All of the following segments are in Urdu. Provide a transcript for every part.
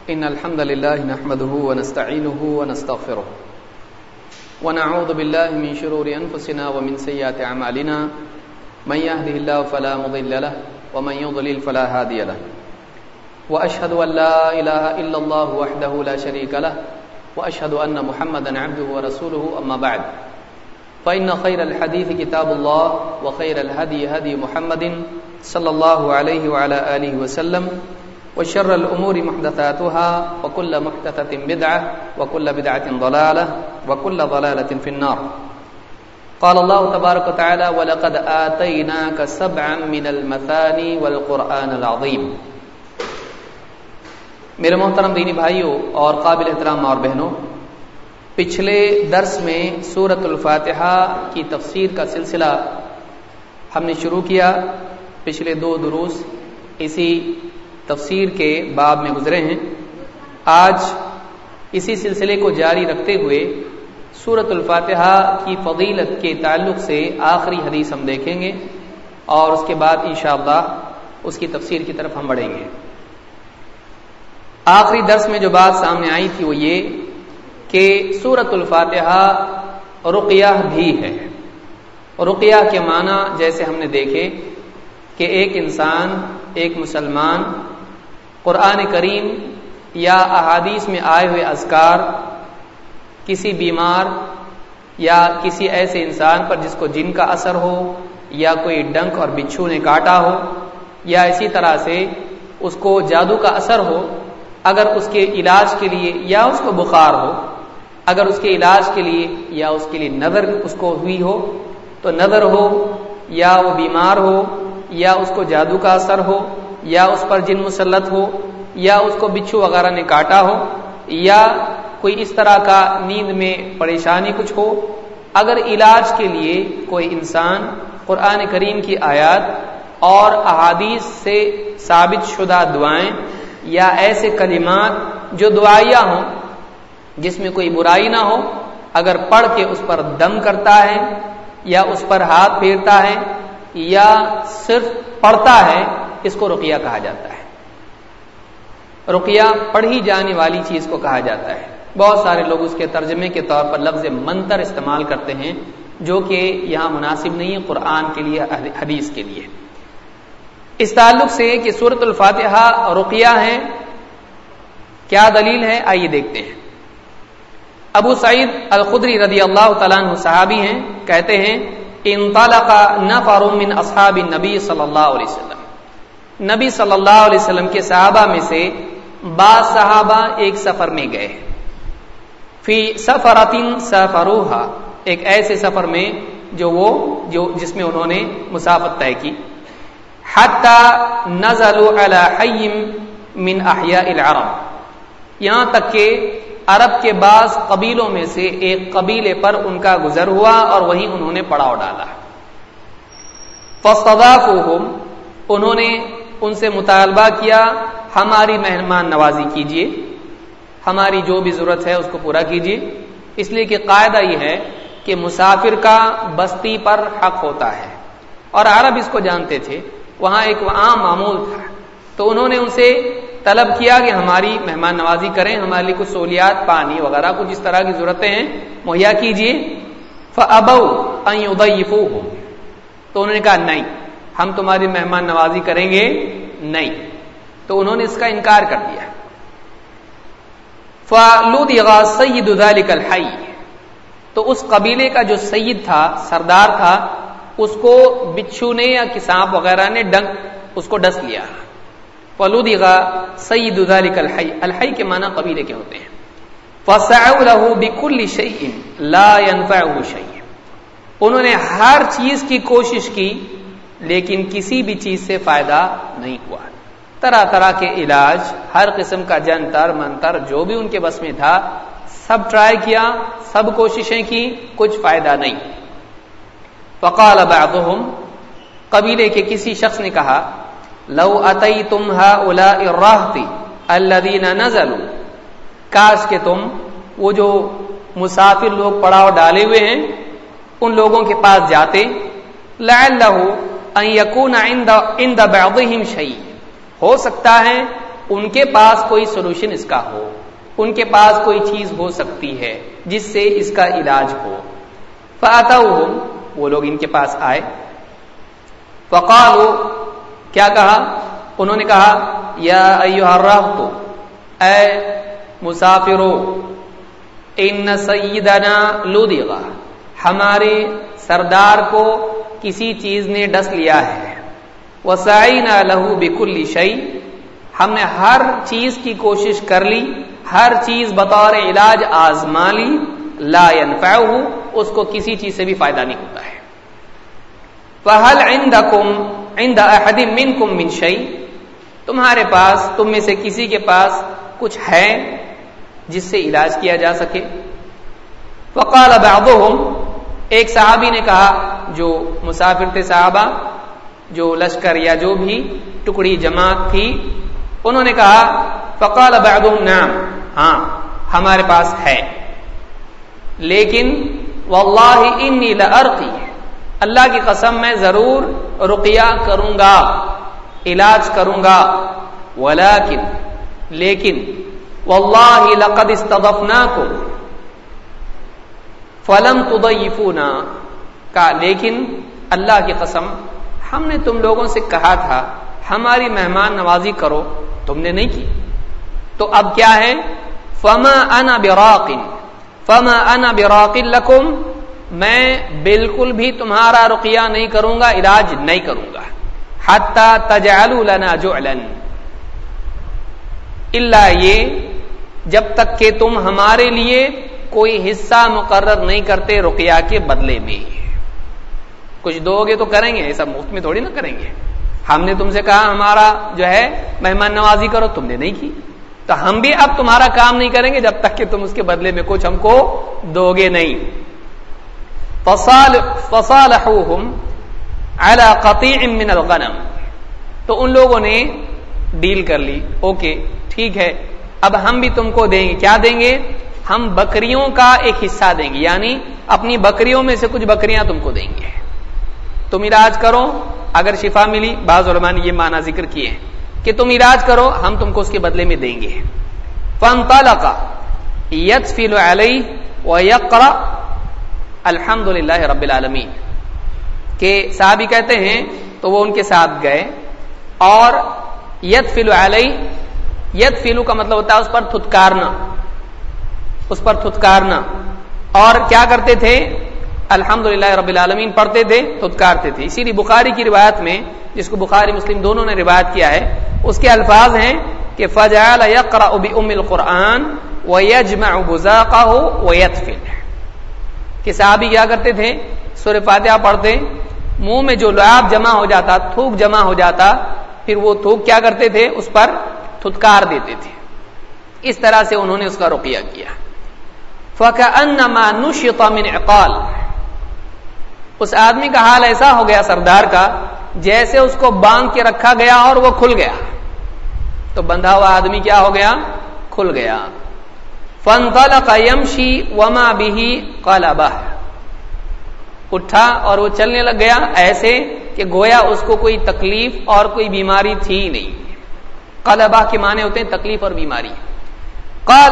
إن الحمد لله نحمده ونستعينه ونستغفره ونعوذ بالله من شرور أنفسنا ومن سيئات أعمالنا من يهده الله فلا مضل له ومن يضلل فلا هادي له وأشهد أن لا إله إلا الله وحده لا شريك له وأشهد أن محمدا عبده ورسوله أما بعد فإن خير الحديث كتاب الله وخير الهدي هدي محمد صلى الله عليه وعلى آله وسلم وشر الأمور محدثاتها وكل محدثة بدعة وكل بدعة ضلالة وكل ضلالة في النار قال الله تبارك وتعالى ولقد آتيناك سبعا من المثاني والقرآن العظيم. میرے محترم دینی بھائیوں اور قابل احترام اور بہنوں، پچھلے درس میں سورۃ الفاتحہ کی تفسیر کا سلسلہ ہم نے شروع کیا. پچھلے 2 دروس اسی تفسیر کے باب میں گزرے ہیں. آج اسی سلسلے کو جاری رکھتے ہوئے سورۃ الفاتحہ کی فضیلت کے تعلق سے آخری حدیث ہم دیکھیں گے اور اس کے بعد انشاءاللہ اس کی تفسیر کی طرف ہم بڑھیں گے. آخری درس میں جو بات سامنے آئی تھی وہ یہ کہ سورۃ الفاتحہ رقیہ بھی ہے. رقیہ کے معنی جیسے ہم نے دیکھے کہ ایک انسان، ایک مسلمان قرآن کریم یا احادیث میں آئے ہوئے اذکار کسی بیمار یا کسی ایسے انسان پر جس کو جن کا اثر ہو یا کوئی ڈنک اور بچھو نے کاٹا ہو یا اسی طرح سے اس کو جادو کا اثر ہو، اگر اس کے علاج کے لیے یا اس کو بخار ہو، اگر اس کے علاج کے لیے یا اس کے لیے نظر اس کو ہوئی ہو تو نظر ہو یا وہ بیمار ہو یا اس کو جادو کا اثر ہو یا اس پر جن مسلط ہو یا اس کو بچھو وغیرہ نے کاٹا ہو یا کوئی اس طرح کا نیند میں پریشانی کچھ ہو، اگر علاج کے لیے کوئی انسان قرآن کریم کی آیات اور احادیث سے ثابت شدہ دعائیں یا ایسے کلمات جو دعائیہ ہوں جس میں کوئی برائی نہ ہو، اگر پڑھ کے اس پر دم کرتا ہے یا اس پر ہاتھ پھیرتا ہے یا صرف پڑھتا ہے، اس کو رقیہ کہا جاتا ہے. رقیہ پڑھی جانے والی چیز کو کہا جاتا ہے. بہت سارے لوگ اس کے ترجمے کے طور پر لفظ منتر استعمال کرتے ہیں جو کہ یہاں مناسب نہیں ہے قرآن کے لیے، حدیث کے لیے. اس تعلق سے کہ سورۃ الفاتحہ رقیہ ہے، کیا دلیل ہے؟ آئیے دیکھتے ہیں. ابو سعید الخدری رضی اللہ تعالیٰ عنہ صحابی ہیں، کہتے ہیں انطلق نفر من اصحاب النبی صلی اللہ علیہ وسلم، نبی صلی اللہ علیہ وسلم کے صحابہ میں سے بعض صحابہ ایک سفر میں گئے. فی سفرۃ سافروها، ایک ایسے سفر میں جس میں انہوں نے مسافت طے کی. حتی نزلوا علی حی من احیاء العرب، یہاں تک کہ عرب کے بعض قبیلوں میں سے ایک قبیلے پر ان کا گزر ہوا اور وہیں انہوں نے پڑاؤ ڈالا. فاستضافوہم، انہوں نے ان سے مطالبہ کیا ہماری مہمان نوازی کیجیے، ہماری جو بھی ضرورت ہے اس کو پورا کیجیے. اس لیے کہ قاعدہ یہ ہے کہ مسافر کا بستی پر حق ہوتا ہے اور عرب اس کو جانتے تھے، وہاں ایک عام معمول تھا. تو انہوں نے ان سے طلب کیا کہ ہماری مہمان نوازی کریں، ہمارے لیے کچھ سہولیات، پانی وغیرہ کچھ اس طرح کی ضرورتیں ہیں مہیا کیجیے. فابوا ان یضیفوہم، تو انہوں نے کہا نہیں، ہم تمہاری مہمان نوازی کریں گے نہیں. تو انہوں نے اس کا انکار کر دیا. فلدغ سید ذلک الحی، تو اس قبیلے کا جو سید تھا، سردار تھا، اس کو بچھو نے یا سانپ وغیرہ نے اس کو ڈس لیا. فلدغ سید ذلک الحی، الحی کے معنی قبیلے کے ہوتے ہیں. فسعوا له بكل شیء لا ينفعه شیء، انہوں نے ہر چیز کی کوشش کی لیکن کسی بھی چیز سے فائدہ نہیں ہوا. طرح طرح کے علاج، ہر قسم کا جنتر منتر جو بھی ان کے بس میں تھا سب ٹرائی کیا، سب کوششیں کی، کچھ فائدہ نہیں. فقال بعضهم، قبیلے کے کسی شخص نے کہا لو اتیتم هؤلاء الرهط الذين نزلوا، کاش کہ تم وہ جو مسافر لوگ پڑاؤ ڈالے ہوئے ہیں ان لوگوں کے پاس جاتے. لعلہ ان یکون عند بعضهم شیء، ہو سکتا ہے ان کے پاس کوئی سولوشن اس کا ہو، ان کے پاس کوئی چیز ہو سکتی ہے جس سے اس کا علاج ہو۔ فَأَتَوْهُمْ، وہ لوگ ان کے پاس آئے، فَقَالُوا، کیا کہا؟ انہوں نے کہا یا ایھا الرہط، اے مسافرو، ان سیدنا لدغ، ہمارے سردار کو کسی چیز نے ڈس لیا ہے، وسعینا لہ بکل شیء، ہم نے ہر چیز کی کوشش کر لی، ہر چیز بطور علاج آزما لی، لا ينفعہ، اس کو کسی چیز سے بھی فائدہ نہیں ہوتا ہے۔ فہل عندکم عند احد منکم من شیء، تمہارے پاس، تم میں سے کسی کے پاس کچھ ہے جس سے علاج کیا جا سکے؟ فقال بعضهم، ایک صحابی نے کہا، جو مسافر تھے صحابہ، جو لشکر یا جو بھی ٹکڑی جماعت تھی، انہوں نے کہا فقال بعضهم نعم، ہاں ہمارے پاس ہے، لیکن واللہ انی لارقی، اللہ کی قسم میں ضرور رقیہ کروں گا، علاج کروں گا، لیکن واللہ لقد استضفناکم فلم تضیفونا، کہا لیکن اللہ کی قسم ہم نے تم لوگوں سے کہا تھا ہماری مہمان نوازی کرو، تم نے نہیں کی، تو اب کیا ہے؟ فما انا براق لکم، میں بالکل بھی تمہارا رقیہ نہیں کروں گا، علاج نہیں کروں گا، حتی تجعلوا لنا جعلا، الا یہ جب تک کہ تم ہمارے لیے کوئی حصہ مقرر نہیں کرتے رقیہ کے بدلے میں، کچھ دو گے تو کریں گے، ایسا مفت میں تھوڑی نہ کریں گے، ہم نے تم سے کہا ہمارا جو ہے مہمان نوازی کرو، تم نے نہیں کی، تو ہم بھی اب تمہارا کام نہیں کریں گے جب تک کہ تم اس کے بدلے میں کچھ ہم کو دو گے نہیں۔ فصالحوہم علی قطیع من الغنم، تو ان لوگوں نے ڈیل کر لی، اوکے ٹھیک ہے، اب ہم بھی تم کو دیں گے، کیا دیں گے؟ ہم بکریوں کا ایک حصہ دیں گے، یعنی اپنی بکریوں میں سے کچھ بکریاں تم کو دیں گے، تم علاج کرو، اگر شفا ملی، بعض علماء نے یہ معنی ذکر کیے ہیں کہ تم علاج کرو، ہم تم کو اس کے بدلے میں دیں گے۔ فانطلق يتفل علیہ ويقرأ الحمدللہ رب العالمین، کہ صحابی کہتے ہیں تو وہ ان کے ساتھ گئے اور یتفل علیہ، یتفلو کا مطلب ہوتا ہے اس پر تھتکارنا، اس پر تھتکارنا، اور کیا کرتے تھے؟ الحمدللہ رب العالمین پڑھتے تھے، تھتکارتے تھے۔ اسی لیے بخاری کی روایت میں، جس کو بخاری مسلم دونوں نے روایت کیا ہے، اس کے الفاظ ہیں کہ فجعل يقرأ بأم القرآن ويجمع بزاقه ويتفل، کہ صحابی کیا کرتے تھے؟ سورہ فاتحہ پڑھتے، منہ میں جو لعاب جمع ہو جاتا، تھوک جمع ہو جاتا، پھر وہ تھوک کیا کرتے تھے؟ اس پر تھتکار دیتے تھے، اس طرح سے انہوں نے اس کا رقیہ کیا۔ فَكَأَنَّمَا نُشِطَ مِنْ عِقَالٍ، اس آدمی کا حال ایسا ہو گیا سردار کا، جیسے اس کو باندھ کے رکھا گیا اور وہ کھل گیا، تو بندھا ہوا آدمی کیا ہو گیا؟ کھل گیا۔ فَانْطَلَقَ يَمْشِي وَمَا بِهِ قَلَبَةٌ، اٹھا اور وہ چلنے لگ گیا ایسے کہ گویا اس کو کوئی تکلیف اور کوئی بیماری تھی ہی نہیں۔ قلبہ کے معنی ہوتے ہیں تکلیف اور بیماری۔ قال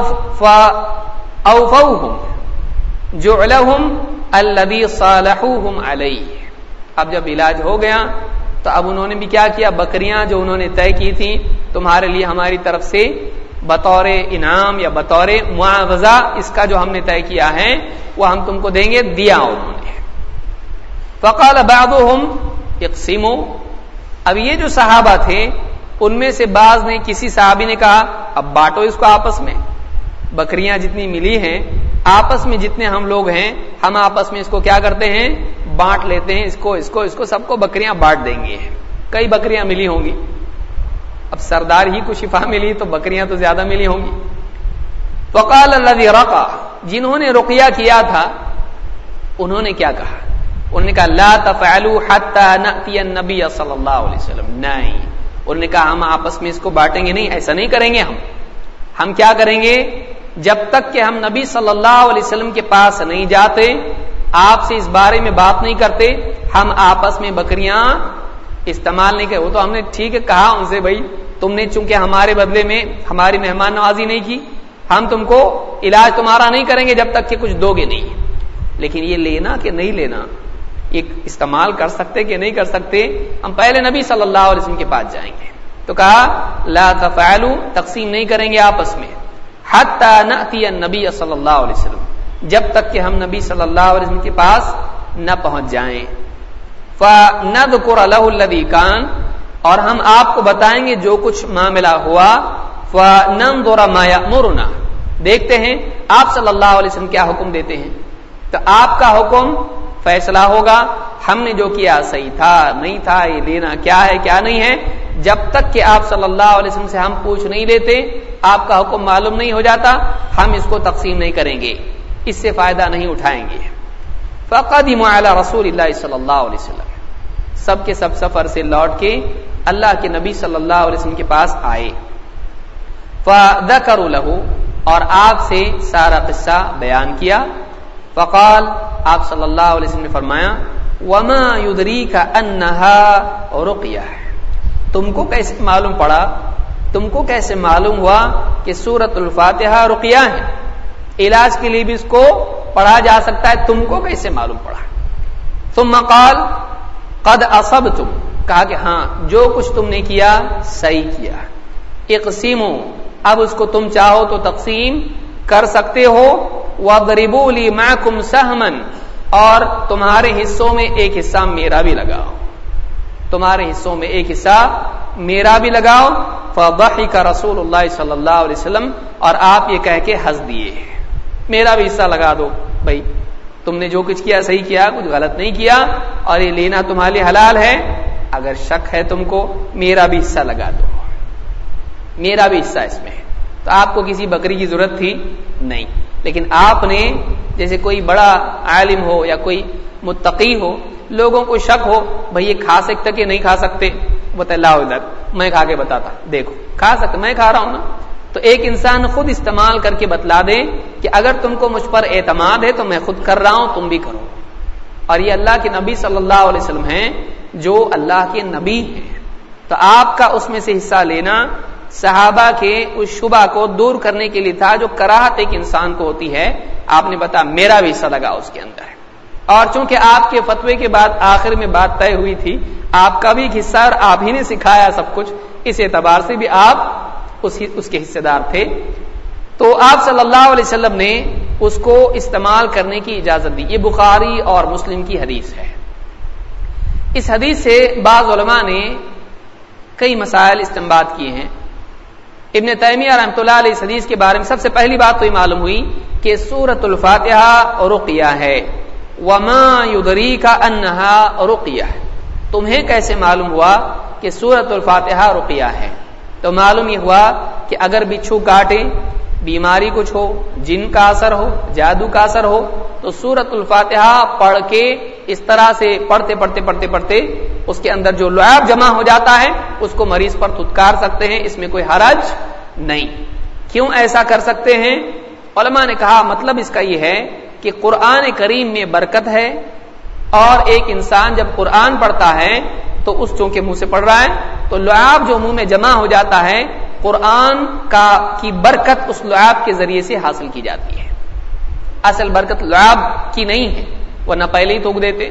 فأوفوهم جعلهم الذي صالحوهم علیہ، اب جب علاج ہو گیا تو اب انہوں نے بھی کیا کیا؟ بکریاں جو انہوں نے طے کی تھی تمہارے لیے ہماری طرف سے بطور انعام یا بطور معاوضہ، اس کا جو ہم نے طے کیا ہے وہ ہم تم کو دیں گے، دیا انہوں نے۔ فقال بعضهم اقسموا، اب یہ جو صحابہ تھے ان میں سے بعض نے، کسی صحابی نے کہا اب بانٹو اس کو آپس میں، بکریاں جتنی ملی ہیں آپس میں، جتنے ہم لوگ ہیں ہم آپس میں اس کو کیا کرتے ہیں؟ بانٹ لیتے ہیں، اس کو سب کو بکریاں بانٹ دیں گے، کئی بکریاں ملی ہوں گی، اب سردار ہی کو شفا ملی تو بکریاں تو زیادہ ملی ہوں گی۔ فقال الذي رقى، جنہوں نے رقیہ کیا تھا انہوں نے کیا کہا؟ انہوں نے کہا لا تفعلوا حتى نأتي النبي صلی اللہ علیہ وسلم، نہیں، انہوں نے کہا ہم آپس میں اس کو بانٹیں گے نہیں، ایسا نہیں کریں گے، ہم کیا کریں گے؟ جب تک کہ ہم نبی صلی اللہ علیہ وسلم کے پاس نہیں جاتے، آپ سے اس بارے میں بات نہیں کرتے، ہم آپس میں بکریاں استعمال نہیں کریں۔ وہ تو ہم نے ٹھیک ہے کہا ان سے، بھائی تم نے چونکہ ہمارے بدلے میں ہماری مہمان نوازی نہیں کی، ہم تم کو علاج تمہارا نہیں کریں گے جب تک کہ کچھ دو گے نہیں. لیکن یہ لینا کہ نہیں لینا، یہ استعمال کر سکتے کہ نہیں کر سکتے، ہم پہلے نبی صلی اللہ علیہ وسلم کے پاس جائیں گے. تو کہا لا تفعلوا، تقسیم نہیں کریں گے آپس میں، حتی نأتی النبی صلی اللہ علیہ وسلم، جب تک کہ ہم نبی صلی اللہ علیہ وسلم کے پاس نہ پہنچ جائیں. فنذکر له الذی کان، اور ہم آپ کو بتائیں گے جو کچھ معاملہ ہوا. فننظر ما یأمرنا، دیکھتے ہیں آپ صلی اللہ علیہ وسلم کیا حکم دیتے ہیں. تو آپ کا حکم فیصلہ ہوگا، ہم نے جو کیا صحیح تھا نہیں تھا، یہ لینا کیا ہے کیا نہیں ہے. جب تک کہ آپ صلی اللہ علیہ وسلم سے ہم پوچھ نہیں لیتے، آپ کا حکم معلوم نہیں ہو جاتا، ہم اس کو تقسیم نہیں کریں گے، اس سے فائدہ نہیں اٹھائیں گے. فقدموا علی رسول اللہ صلی اللہ علیہ وسلم، سب کے سب سفر سے لوٹ کے اللہ کے نبی صلی اللہ علیہ وسلم کے پاس آئے. فذکروا له، اور آپ سے سارا قصہ بیان کیا. فقال، آپ صلی اللہ علیہ وسلم نے فرمایا وما یدریک انہا رقیہ، تم کو کیسے معلوم پڑا، تم کو کیسے معلوم ہوا کہ سورۃ الفاتحہ رقیہ ہے، علاج کے لیے بھی اس کو پڑھا جا سکتا ہے، تم کو کیسے معلوم پڑا. ثم قال قد اصبتم، کہا کہ ہاں جو کچھ تم نے کیا صحیح کیا. اقسموا، اب اس کو تم چاہو تو تقسیم کر سکتے ہو. وَاضْرِبُوا لِي مَعَكُمْ سَهْمًا، اور تمہارے حصوں میں ایک حصہ میرا بھی لگاؤ، تمہارے حصوں میں ایک حصہ میرا بھی لگاؤ. فضحك رسول اللہ صلی اللہ علیہ وسلم، اور آپ یہ کہہ کے ہنس دیے، میرا بھی حصہ لگا دو بھائی، تم نے جو کچھ کیا صحیح کیا، کچھ غلط نہیں کیا، اور یہ لینا تمہارے لیے حلال ہے. اگر شک ہے تم کو، میرا بھی حصہ لگا دو، میرا بھی حصہ اس میں ہے. تو آپ کو کسی بکری کی ضرورت تھی نہیں، لیکن آپ نے جیسے کوئی بڑا عالم ہو یا کوئی متقی ہو، لوگوں کو شک ہو بھئی یہ کھا سکتا کہ نہیں کھا سکتے، بتا لاؤ ادھر میں کھا کے بتاتا، دیکھو کھا سکتا، میں کھا رہا ہوں نا. تو ایک انسان خود استعمال کر کے بتلا دے کہ اگر تم کو مجھ پر اعتماد ہے تو میں خود کر رہا ہوں، تم بھی کرو. اور یہ اللہ کے نبی صلی اللہ علیہ وسلم ہیں جو اللہ کے نبی ہیں. تو آپ کا اس میں سے حصہ لینا صحابہ کے اس شبہ کو دور کرنے کے لیے تھا جو کراہت ایک انسان کو ہوتی ہے. آپ نے بتا میرا بھی حصہ لگا اس کے اندر. اور چونکہ آپ کے فتوے کے بعد آخر میں بات طے ہوئی تھی، آپ کا بھی حصہ اور آپ ہی نے سکھایا سب کچھ، اس اعتبار سے بھی آپ اس کے حصے دار تھے. تو آپ صلی اللہ علیہ وسلم نے اس کو استعمال کرنے کی اجازت دی. یہ بخاری اور مسلم کی حدیث ہے. اس حدیث سے بعض علماء نے کئی مسائل استنباط کیے ہیں. ابن تیمیہ رحمۃ اللہ علیہ اس حدیث کے بارے میں سب سے پہلی بات تو یہ معلوم ہوئی کہ سورۃ الفاتحہ رقیہ ہے. وما یدریک انہا رقیہ، تمہیں کیسے معلوم ہوا کہ سورۃ الفاتحہ رقیہ ہے؟ تو معلوم یہ ہوا کہ اگر بچھو کاٹے، بیماری کچھ ہو، جن کا اثر ہو، جادو کا اثر ہو، تو سورۃ الفاتحہ پڑھ کے اس طرح سے پڑھتے اس کے اندر جو لعاب جمع ہو جاتا ہے اس کو مریض پر دھتکار سکتے ہیں، اس میں کوئی حرج نہیں. کیوں ایسا کر سکتے ہیں؟ علماء نے کہا مطلب اس کا یہ ہے کہ قرآن کریم میں برکت ہے، اور ایک انسان جب قرآن پڑھتا ہے تو اس چونکہ منہ سے پڑھ رہا ہے تو لعاب جو منہ میں جمع ہو جاتا ہے، قرآن کی برکت اس لعاب کے ذریعے سے حاصل کی جاتی ہے. اصل برکت لعاب کی نہیں ہے، ورنہ پہلے ہی تھوک دیتے.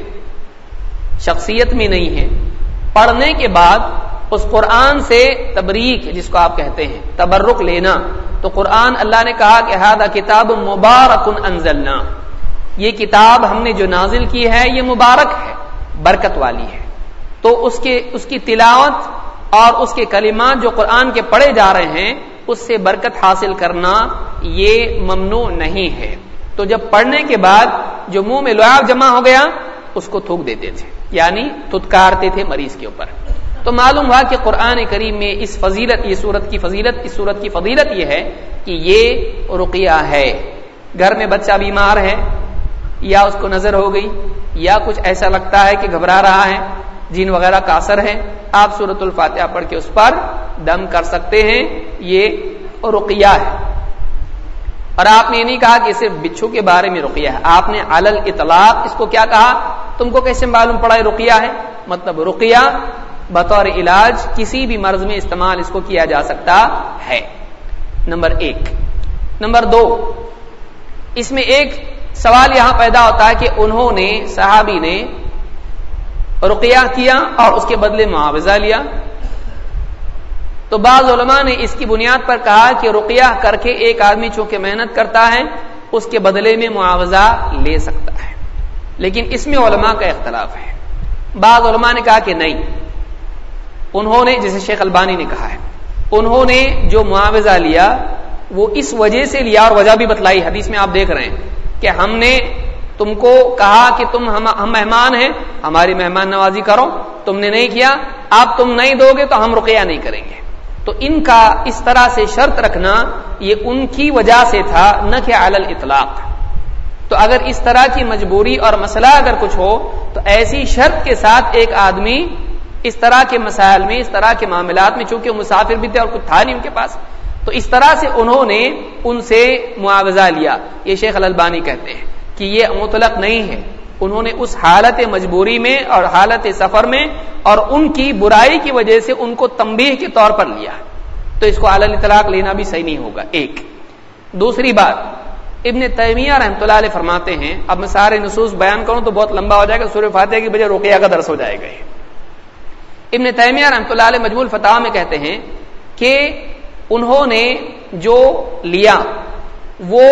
شخصیت میں نہیں ہے. پڑھنے کے بعد اس قرآن سے تبریک، جس کو آپ کہتے ہیں تبرک لینا، تو قرآن اللہ نے کہا کہ ھذا کتاب مبارک انزلنا، یہ کتاب ہم نے جو نازل کی ہے یہ مبارک ہے، برکت والی ہے. تو اس کی تلاوت اور اس کے کلمات جو قرآن کے پڑھے جا رہے ہیں اس سے برکت حاصل کرنا یہ ممنوع نہیں ہے. تو جب پڑھنے کے بعد جو منہ میں لعاب جمع ہو گیا اس کو تھوک دیتے تھے، یعنی دھتکارتے تھے مریض کے اوپر. تو معلوم ہوا کہ قرآن کریم میں اس سورت کی فضیلت یہ ہے کہ یہ رقیہ ہے. گھر میں بچہ بیمار ہے، یا اس کو نظر ہو گئی، یا کچھ ایسا لگتا ہے کہ گھبرا رہا ہے، جن وغیرہ کا اثر ہے، آپ سورۃ الفاتحہ پڑھ کے اس پر دم کر سکتے ہیں. یہ رقیہ ہے. اور آپ نے یہ نہیں کہا کہ صرف بچھو کے بارے میں رقیہ ہے، آپ نے علل اطلاق اس کو کیا کہا؟ تم کو کیسے معلوم پڑا ہے رقیہ ہے؟ مطلب رقیہ بطور علاج کسی بھی مرض میں استعمال اس کو کیا جا سکتا ہے. نمبر 1. نمبر 2، اس میں ایک سوال یہاں پیدا ہوتا ہے کہ انہوں نے صحابی نے رقیہ کیا اور اس کے بدلے معاوضہ لیا. تو بعض علماء نے اس کی بنیاد پر کہا کہ رقیہ کر کے ایک آدمی چونکہ محنت کرتا ہے اس کے بدلے میں معاوضہ لے سکتا ہے، لیکن اس میں علماء کا اختلاف ہے. بعض علماء نے کہا کہ نہیں، انہوں نے جیسے شیخ البانی نے کہا ہے انہوں نے جو معاوضہ لیا وہ اس وجہ سے لیا، اور وجہ بھی بتلائی. حدیث میں آپ دیکھ رہے ہیں کہ ہم نے تم کو کہا کہ ہم مہمان ہیں، ہماری مہمان نوازی کرو، تم نے نہیں کیا، اب تم نہیں دو گے تو ہم رقیہ نہیں کریں گے. تو ان کا اس طرح سے شرط رکھنا یہ ان کی وجہ سے تھا، نہ کہ علی الاطلاق. تو اگر اس طرح کی مجبوری اور مسئلہ اگر کچھ ہو تو ایسی شرط کے ساتھ ایک آدمی اس طرح کے مسائل میں، اس طرح کے معاملات میں، چونکہ مسافر بھی تھے اور کچھ تھا نہیں ان کے پاس، تو اس طرح سے انہوں نے ان سے معاوضہ لیا. یہ شیخ الالبانی کہتے ہیں کہ یہ مطلق نہیں ہے، انہوں نے اس حالت مجبوری میں اور حالت سفر میں اور ان کی برائی کی وجہ سے ان کو تنبیہ کے طور پر لیا، تو اس کو علی الاطلاق لینا بھی صحیح نہیں ہوگا. ایک دوسری بات، ابن تیمیہ رحمۃ اللہ علیہ فرماتے ہیں، اب میں سارے نصوص بیان کروں تو بہت لمبا ہو جائے گا، سورہ فاتحہ کی بجائے رقیہ کا درس ہو جائے گا. ابن تیمیہ رحمۃ اللہ علیہ مجموع الفتاوی میں کہتے ہیں کہ انہوں نے جو لیا وہ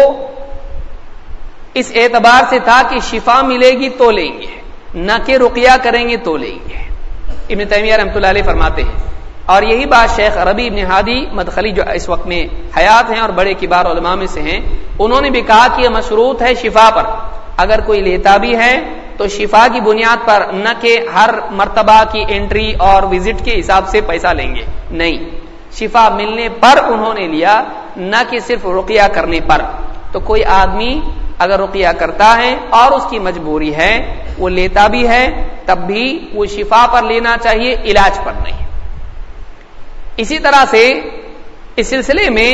اس اعتبار سے تھا کہ شفا ملے گی تو لیں گے، نہ کہ رقیہ کریں گے تو لیں گے. ابن تیمیہ رحمۃ اللہ علیہ فرماتے ہیں، اور یہی بات شیخ ربیع ابن ہادی مدخلی جو اس وقت میں حیات ہیں اور بڑے کبار علماء میں سے ہیں، انہوں نے بھی کہا کہ یہ مشروط ہے شفا پر. اگر کوئی لیتا بھی ہے تو شفا کی بنیاد پر، نہ کہ ہر مرتبہ کی انٹری اور وزٹ کے حساب سے پیسہ لیں گے، نہیں، شفا ملنے پر انہوں نے لیا، نہ کہ صرف رقیہ کرنے پر. تو کوئی آدمی اگر رقیہ کرتا ہے اور اس کی مجبوری ہے، وہ لیتا بھی ہے، تب بھی وہ شفا پر لینا چاہیے، علاج پر نہیں. اسی طرح سے اس سلسلے میں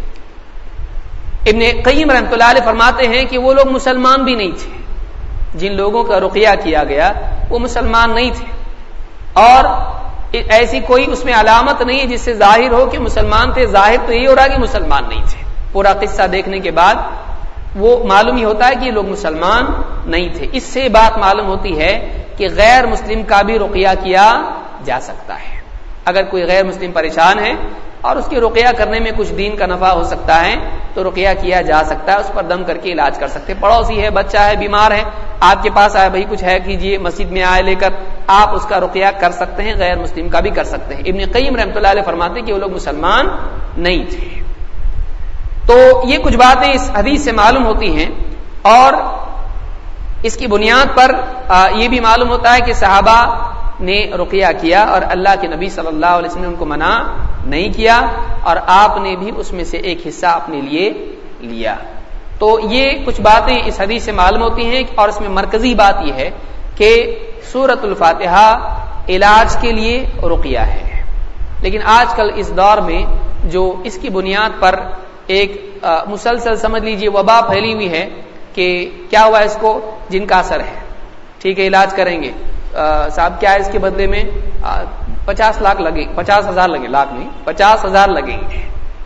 ابن قیم رحمۃ اللہ علیہ فرماتے ہیں کہ وہ لوگ مسلمان بھی نہیں تھے، جن لوگوں کا رقیہ کیا گیا وہ مسلمان نہیں تھے، اور ایسی کوئی اس میں علامت نہیں ہے جس سے ظاہر ہو کہ مسلمان تھے. ظاہر تو یہی ہو رہا کہ مسلمان نہیں تھے. پورا قصہ دیکھنے کے بعد وہ معلوم ہی ہوتا ہے کہ یہ لوگ مسلمان نہیں تھے. اس سے بات معلوم ہوتی ہے کہ غیر مسلم کا بھی رقیہ کیا جا سکتا ہے. اگر کوئی غیر مسلم پریشان ہے اور اس کی رقیہ کرنے میں کچھ دین کا نفع ہو سکتا ہے تو رقیہ کیا جا سکتا ہے، اس پر دم کر کے علاج کر سکتے. پڑوسی ہے، بچہ ہے، بیمار ہے، آپ کے پاس آئے، بھائی کچھ ہے کیجیے، مسجد میں آئے لے کر، آپ اس کا رقیہ کر سکتے ہیں، غیر مسلم کا بھی کر سکتے ہیں. ابن قیم رحمۃ اللہ علیہ فرماتے ہیں کہ وہ لوگ مسلمان نہیں تھے. تو یہ کچھ باتیں اس حدیث سے معلوم ہوتی ہیں، اور اس کی بنیاد پر یہ بھی معلوم ہوتا ہے کہ صحابہ نے رقیہ کیا اور اللہ کے نبی صلی اللہ علیہ وسلم نے ان کو منع نہیں کیا، اور آپ نے بھی اس میں سے ایک حصہ اپنے لیے لیا. تو یہ کچھ باتیں اس حدیث سے معلوم ہوتی ہیں، اور اس میں مرکزی بات یہ ہے کہ سورۃ الفاتحہ علاج کے لیے رقیہ ہے. لیکن آج کل اس دور میں جو اس کی بنیاد پر ایک مسلسل سمجھ لیجئے وبا پھیلی ہوئی ہے کہ کیا ہوا اس کو، جن کا اثر ہے، ٹھیک ہے علاج کریں گے، صاحب کیا ہے اس کے بدلے میں 50 لاکھ لگے، 50,000 لگے، لاکھ نہیں 50,000 لگیں گے.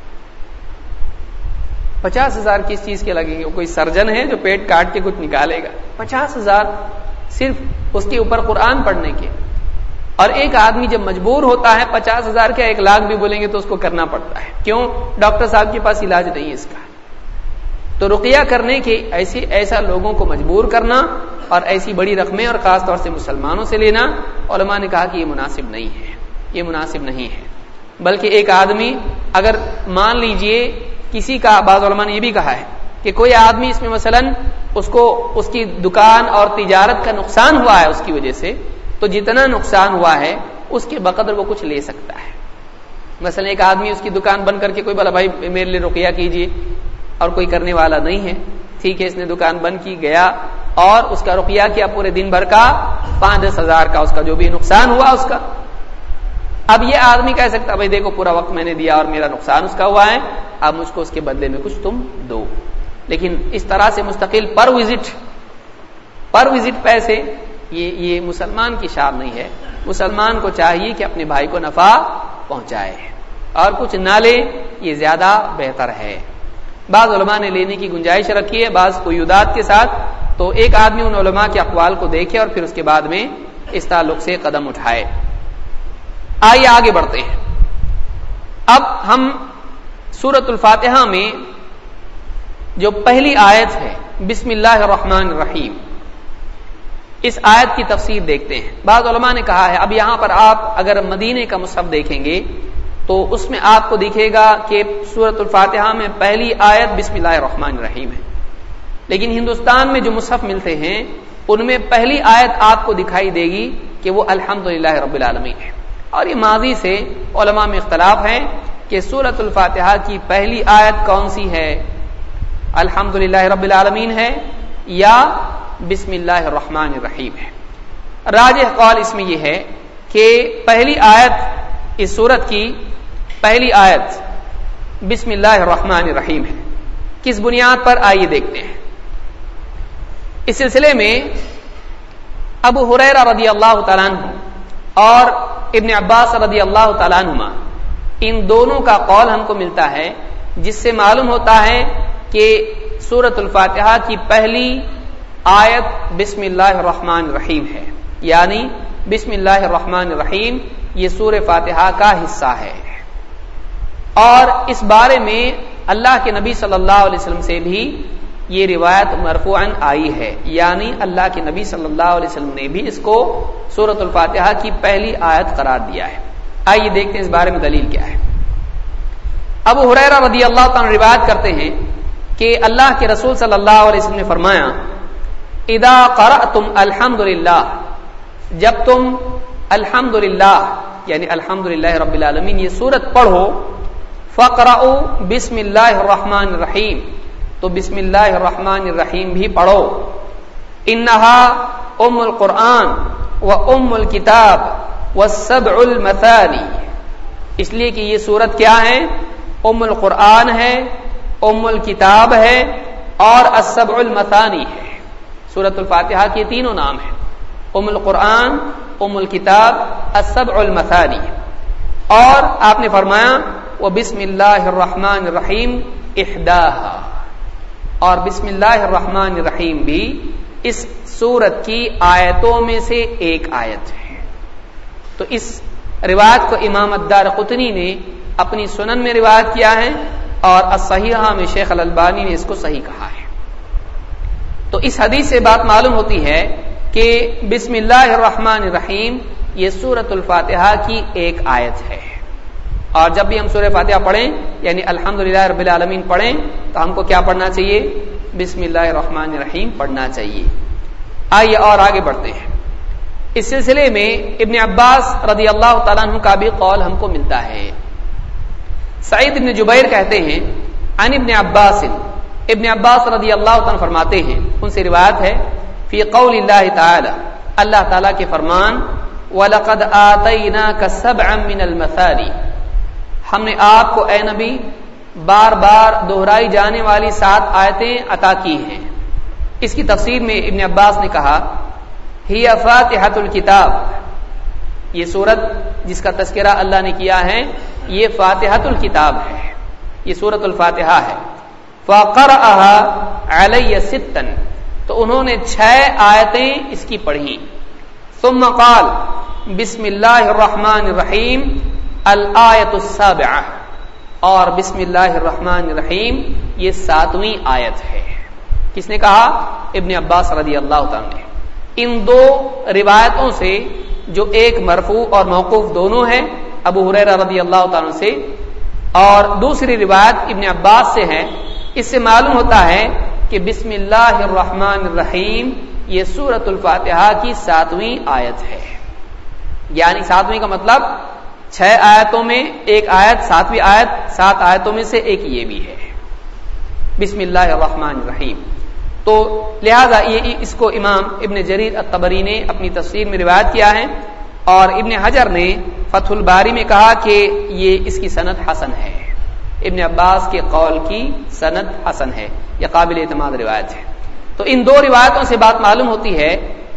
50,000 کس چیز کے لگیں گے؟ کوئی سرجن ہے جو پیٹ کاٹ کے کچھ نکالے گا؟ 50,000 صرف اس کے اوپر قرآن پڑھنے کے. اور ایک آدمی جب مجبور ہوتا ہے 50,000 کا 1 لاکھ بھی بولیں گے تو اس کو کرنا پڑتا ہے. کیوں؟ ڈاکٹر صاحب کے پاس علاج نہیں ہے اس کا. تو رقیہ کرنے کے ایسا لوگوں کو مجبور کرنا اور ایسی بڑی رقمیں اور خاص طور سے مسلمانوں سے لینا، علماء نے کہا کہ یہ مناسب نہیں ہے، یہ مناسب نہیں ہے. بلکہ ایک آدمی اگر مان لیجئے کسی کا، بعض علماء نے یہ بھی کہا ہے کہ کوئی آدمی اس میں مثلا اس کو اس کی دکان اور تجارت کا نقصان ہوا ہے اس کی وجہ سے، تو جتنا نقصان ہوا ہے اس کے بقدر وہ کچھ لے سکتا ہے. مثلا ایک آدمی اس کی دکان بند کر کے کوئی بولا بھائی میرے لیے رقیہ کیجیے، اور کوئی کرنے والا نہیں ہے، ٹھیک ہے، اس نے دکان بند کی، گیا اور اس کا رقیہ کیا پورے دن بھر کا 5-10 ہزار کا، اس کا جو بھی نقصان ہوا اس کا. اب یہ آدمی کہہ سکتا بھائی دیکھو پورا وقت میں نے دیا اور میرا نقصان اس کا ہوا ہے، اب مجھ کو اس کے بدلے میں کچھ تم دو. لیکن اس طرح سے مستقل پر وزٹ پیسے یہ مسلمان کی شان نہیں ہے. مسلمان کو چاہیے کہ اپنے بھائی کو نفع پہنچائے اور کچھ نہ لے، یہ زیادہ بہتر ہے. بعض علماء نے لینے کی گنجائش رکھی ہے، بعض قیودات کے ساتھ. تو ایک آدمی ان علماء کے اقوال کو دیکھے اور پھر اس کے بعد میں اس تعلق سے قدم اٹھائے. آئیے آگے بڑھتے ہیں. اب ہم سورۃ الفاتحہ میں جو پہلی آیت ہے بسم اللہ الرحمن الرحیم، اس آیت کی تفسیر دیکھتے ہیں. بعض علماء نے کہا ہے، اب یہاں پر آپ اگر مدینے کا مصحف دیکھیں گے تو اس میں آپ کو دکھے گا کہ سورۃ الفاتحہ میں پہلی آیت بسم اللہ الرحمن الرحیم ہے، لیکن ہندوستان میں جو مصحف ملتے ہیں ان میں پہلی آیت آپ کو دکھائی دے گی کہ وہ الحمدللہ رب العالمین ہے. اور یہ ماضی سے علماء میں اختلاف ہے کہ سورۃ الفاتحہ کی پہلی آیت کون سی ہے، الحمدللہ رب العالمین ہے یا بسم اللہ الرحمن الرحیم ہے. راجح قول اس میں یہ ہے کہ پہلی آیت اس سورت کی پہلی آیت بسم اللہ الرحمن الرحیم ہے. کس بنیاد پر، آئیے دیکھتے ہیں. اس سلسلے میں ابو ہریرہ رضی اللہ تعالیٰ عنہ اور ابن عباس رضی اللہ تعالیٰ عنہما، ان دونوں کا قول ہم کو ملتا ہے، جس سے معلوم ہوتا ہے کہ سورۃ الفاتحہ کی پہلی آیت بسم اللہ الرحمن الرحیم ہے، یعنی بسم اللہ الرحمن الرحیم یہ سورہ فاتحہ کا حصہ ہے. اور اس بارے میں اللہ کے نبی صلی اللہ علیہ وسلم سے بھی یہ روایت مرفوعاً آئی ہے، یعنی اللہ کے نبی صلی اللہ علیہ وسلم نے بھی اس کو سورۃ الفاتحہ کی پہلی آیت قرار دیا ہے. آئیے دیکھتے ہیں اس بارے میں دلیل کیا ہے. ابو ہریرہ رضی اللہ تعالیٰ روایت کرتے ہیں کہ اللہ کے رسول صلی اللہ علیہ وسلم نے فرمایا، اذا قرأتم الحمدللہ، جب تم الحمدللہ یعنی الحمدللہ رب العالمین یہ سورت پڑھو، فقرؤوا بسم اللہ الرحمن الرحیم، تو بسم اللہ الرحمن الرحیم بھی پڑھو. انہا ام القرآن و ام الکتاب والسبع المثانی، اس لیے کہ یہ سورت کیا ہے، ام القرآن ہے، ام الکتاب ہے اور السبع المثانی ہے. سورۃ الفاتحہ کے تینوں نام ہیں، ام القرآن، ام الکتاب، السبع المثانی. اور آپ نے فرمایا وبسم اللہ الرحمن الرحیم احداہا، اور بسم اللہ الرحمن الرحیم بھی اس سورت کی آیتوں میں سے ایک آیت ہے. تو اس روایت کو امام الدارقطنی نے اپنی سنن میں روایت کیا ہے اور الصحیحہ میں شیخ الالبانی نے اس کو صحیح کہا ہے. تو اس حدیث سے بات معلوم ہوتی ہے کہ بسم اللہ الرحمن الرحیم یہ سورۃ الفاتحہ کی ایک آیت ہے. اور جب بھی ہم سورہ فاتحہ پڑھیں یعنی الحمدللہ رب العالمین پڑھیں تو ہم کو کیا پڑھنا چاہیے، بسم اللہ الرحمن الرحیم پڑھنا چاہیے. آئیے اور آگے بڑھتے ہیں. اس سلسلے میں ابن عباس رضی اللہ تعالیٰ عنہ کا بھی قول ہم کو ملتا ہے. سعید بن جبیر کہتے ہیں عن ابن عباس، ابن عباس رضی اللہ تعالیٰ فرماتے ہیں، ان سے روایت ہے، فی قول اللہ تعالی، اللہ تعالیٰ کے فرمان، وَلَقَدْ آتَيْنَاكَ سَبْعًا مِّنَ الْمَثَانِي، ہم نے آپ کو اے نبی بار بار دہرائی جانے والی 7 آیتیں عطا کی ہیں. اس کی تفسیر میں ابن عباس نے کہا، ہی فاتحۃ الکتاب، یہ سورت جس کا تذکرہ اللہ نے کیا ہے یہ فاتحۃ الکتاب ہے، یہ سورۃ الفاتحہ ہے. فقرأها علی 6، تو انہوں نے 6 آیتیں اس کی پڑھی. ثم قال بسم اللہ الرحمن الرحیم الآیۃ السابعہ، اور بسم اللہ الرحمن الرحیم یہ 7ویں آیت ہے. کس نے کہا؟ ابن عباس رضی اللہ تعالیٰ نے. ان 2 روایتوں سے جو ایک مرفوع اور موقوف دونوں ہیں ابو ہریرہ رضی اللہ تعالیٰ سے، اور دوسری روایت ابن عباس سے ہے، اس سے معلوم ہوتا ہے کہ بسم اللہ الرحمن الرحیم یہ سورۃ الفاتحہ کی 7ویں آیت ہے. یعنی 7ویں کا مطلب 6 آیتوں میں ایک آیت، 7ویں آیت 7 آیتوں میں سے ایک یہ بھی ہے، بسم اللہ الرحمن الرحیم. تو لہذا یہ اس کو امام ابن جریر الطبری نے اپنی تفسیر میں روایت کیا ہے، اور ابن حجر نے فتح الباری میں کہا کہ یہ اس کی سند حسن ہے. ابن عباس کے قول کی سند حسن ہے، یہ قابل اعتماد روایت ہے. تو ان 2 روایتوں سے بات معلوم ہوتی ہے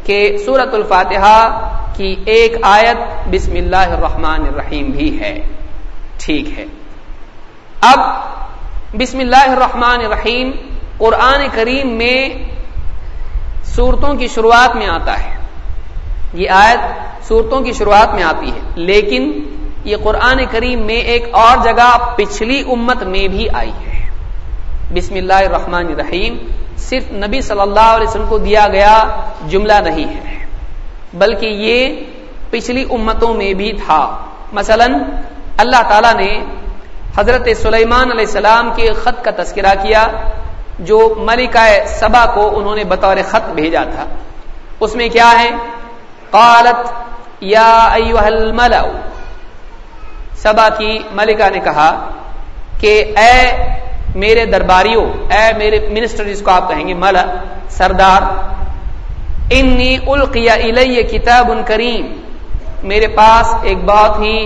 کہ سورۃ الفاتحہ کی ایک آیت بسم اللہ الرحمن الرحیم بھی ہے. ٹھیک ہے. اب بسم اللہ الرحمن الرحیم قرآن کریم میں سورتوں کی شروعات میں آتا ہے. یہ آیت سورتوں کی شروعات میں آتی ہے، لیکن یہ قرآن کریم میں ایک اور جگہ پچھلی امت میں بھی آئی ہے. بسم اللہ الرحمن الرحیم صرف نبی صلی اللہ علیہ وسلم کو دیا گیا جملہ نہیں ہے، بلکہ یہ پچھلی امتوں میں بھی تھا. مثلا اللہ تعالی نے حضرت سلیمان علیہ السلام کے خط کا تذکرہ کیا جو ملکہ سبا کو انہوں نے بطور خط بھیجا تھا. اس میں کیا ہے؟ قالت یا ایھا الملأ، سبا کی ملکہ نے کہا کہ اے میرے درباریوں، اے میرے منسٹر جس کو آپ کہیں گے ملا، سردار، انی القی الی کتاب کریم، میرے پاس ایک بہت ہی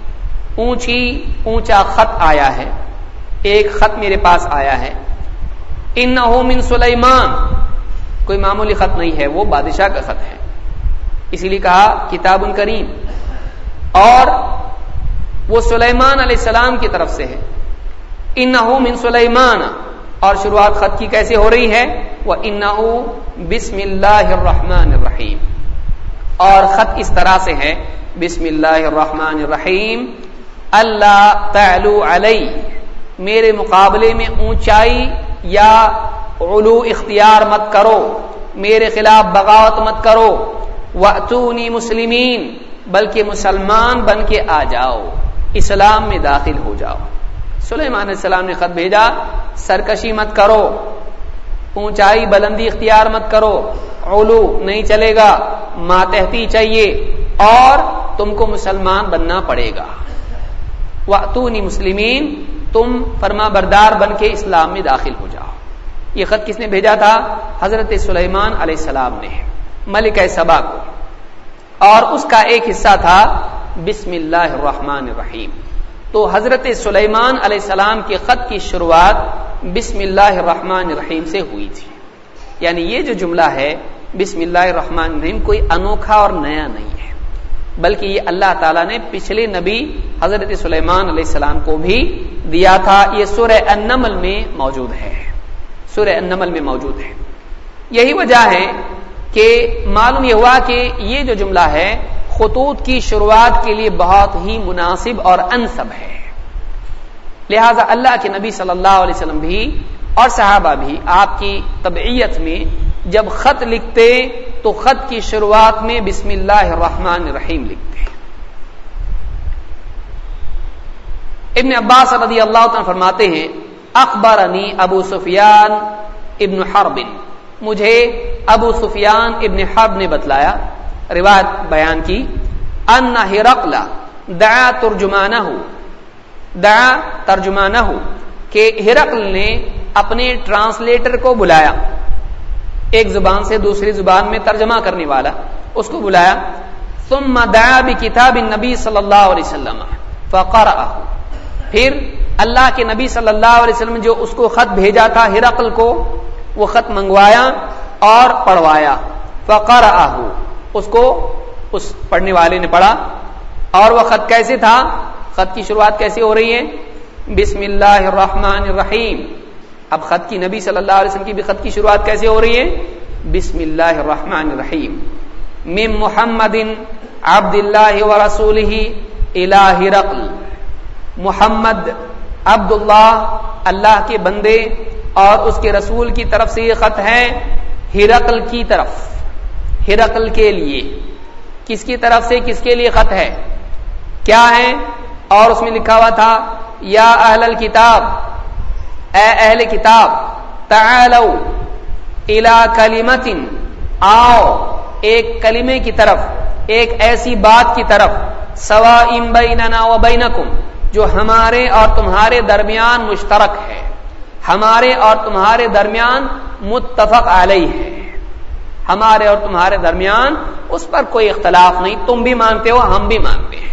اونچا خط آیا ہے، ایک خط میرے پاس آیا ہے. انہ من سلیمان، کوئی معمولی خط نہیں ہے، وہ بادشاہ کا خط ہے، اسی لیے کہا کتاب کریم، اور وہ سلیمان علیہ السلام کی طرف سے ہے. انہ من سلیمان، اور شروعات خط کی کیسے ہو رہی ہے؟ وانہ بسم اللہ الرحمن الرحیم، اور خط اس طرح سے ہے بسم اللہ الرحمن الرحیم اللہ تعلو علی، میرے مقابلے میں اونچائی یا علو اختیار مت کرو، میرے خلاف بغاوت مت کرو. واتونی مسلمین، بلکہ مسلمان بن کے آ جاؤ، اسلام میں داخل ہو جاؤ. سلیمان علیہ السلام نے خط بھیجا، سرکشی مت کرو، اونچائی بلندی اختیار مت کرو، علو نہیں چلے گا، ماتحتی چاہیے، اور تم کو مسلمان بننا پڑے گا. واتونی مسلمین، تم فرما بردار بن کے اسلام میں داخل ہو جاؤ. یہ خط کس نے بھیجا تھا؟ حضرت سلیمان علیہ السلام نے ملکہ سبا کو، اور اس کا ایک حصہ تھا بسم اللہ الرحمن الرحیم. تو حضرت سلیمان علیہ السلام کے خط کی شروعات بسم اللہ الرحمن الرحیم سے ہوئی تھی. یعنی یہ جو جملہ ہے بسم اللہ الرحمن الرحیم کوئی انوکھا اور نیا نہیں ہے، بلکہ یہ اللہ تعالیٰ نے پچھلے نبی حضرت سلیمان علیہ السلام کو بھی دیا تھا. یہ سورہ النمل میں موجود ہے، سورہ النمل میں موجود ہے. یہی وجہ ہے کہ معلوم یہ ہوا کہ یہ جو جملہ ہے خطوط کی شروعات کے لیے بہت ہی مناسب اور انسب ہے. لہذا اللہ کے نبی صلی اللہ علیہ وسلم بھی اور صحابہ بھی آپ کی طبعیت میں جب خط لکھتے تو خط کی شروعات میں بسم اللہ الرحمن الرحیم لکھتے. ابن عباس رضی اللہ عنہ فرماتے ہیں اخبرنی ابو سفیان ابن حرب، مجھے ابو سفیان ابن حرب نے بتلایا، روایت بیان کی، ان ہرقل دعا ترجمانہ، کہ ہرقل نے اپنے ٹرانسلیٹر کو بلایا، ایک زبان سے دوسری زبان میں ترجمہ کرنے والا، اس کو بلایا. ثم دعا بکتاب النبی صلی اللہ علیہ وسلم فقرأہ، پھر اللہ کے نبی صلی اللہ علیہ وسلم جو اس کو خط بھیجا تھا ہرقل کو، وہ خط منگوایا اور پڑھوایا. فقرأہ، اس کو اس پڑھنے والے نے پڑھا. اور وہ خط کیسے تھا؟ خط کی شروعات کیسے ہو رہی ہے؟ بسم اللہ الرحمن الرحیم. اب خط کی نبی صلی اللہ علیہ وسلم کی بھی خط کی شروعات کیسے ہو رہی ہے؟ بسم اللہ الرحمن الرحیم. من محمد عبد اللہ ورسولہ الی ہرقل، محمد عبداللہ اللہ کے بندے اور اس کے رسول کی طرف سے یہ خط ہے ہرقل کی طرف، ہرقل کے لیے. کس کی طرف سے کس کے لیے خط ہے؟ کیا ہے؟ اور اس میں لکھا ہوا تھا یا اہل الکتاب، اے اہل کتاب، تعالوا الی کلمۃ، آؤ ایک کلمے کی طرف، ایک ایسی بات کی طرف، سواء بیننا و بینکم، جو ہمارے اور تمہارے درمیان مشترک ہے، ہمارے اور تمہارے درمیان متفق علیہ ہے، ہمارے اور تمہارے درمیان اس پر کوئی اختلاف نہیں، تم بھی مانتے ہو ہم بھی مانتے ہیں.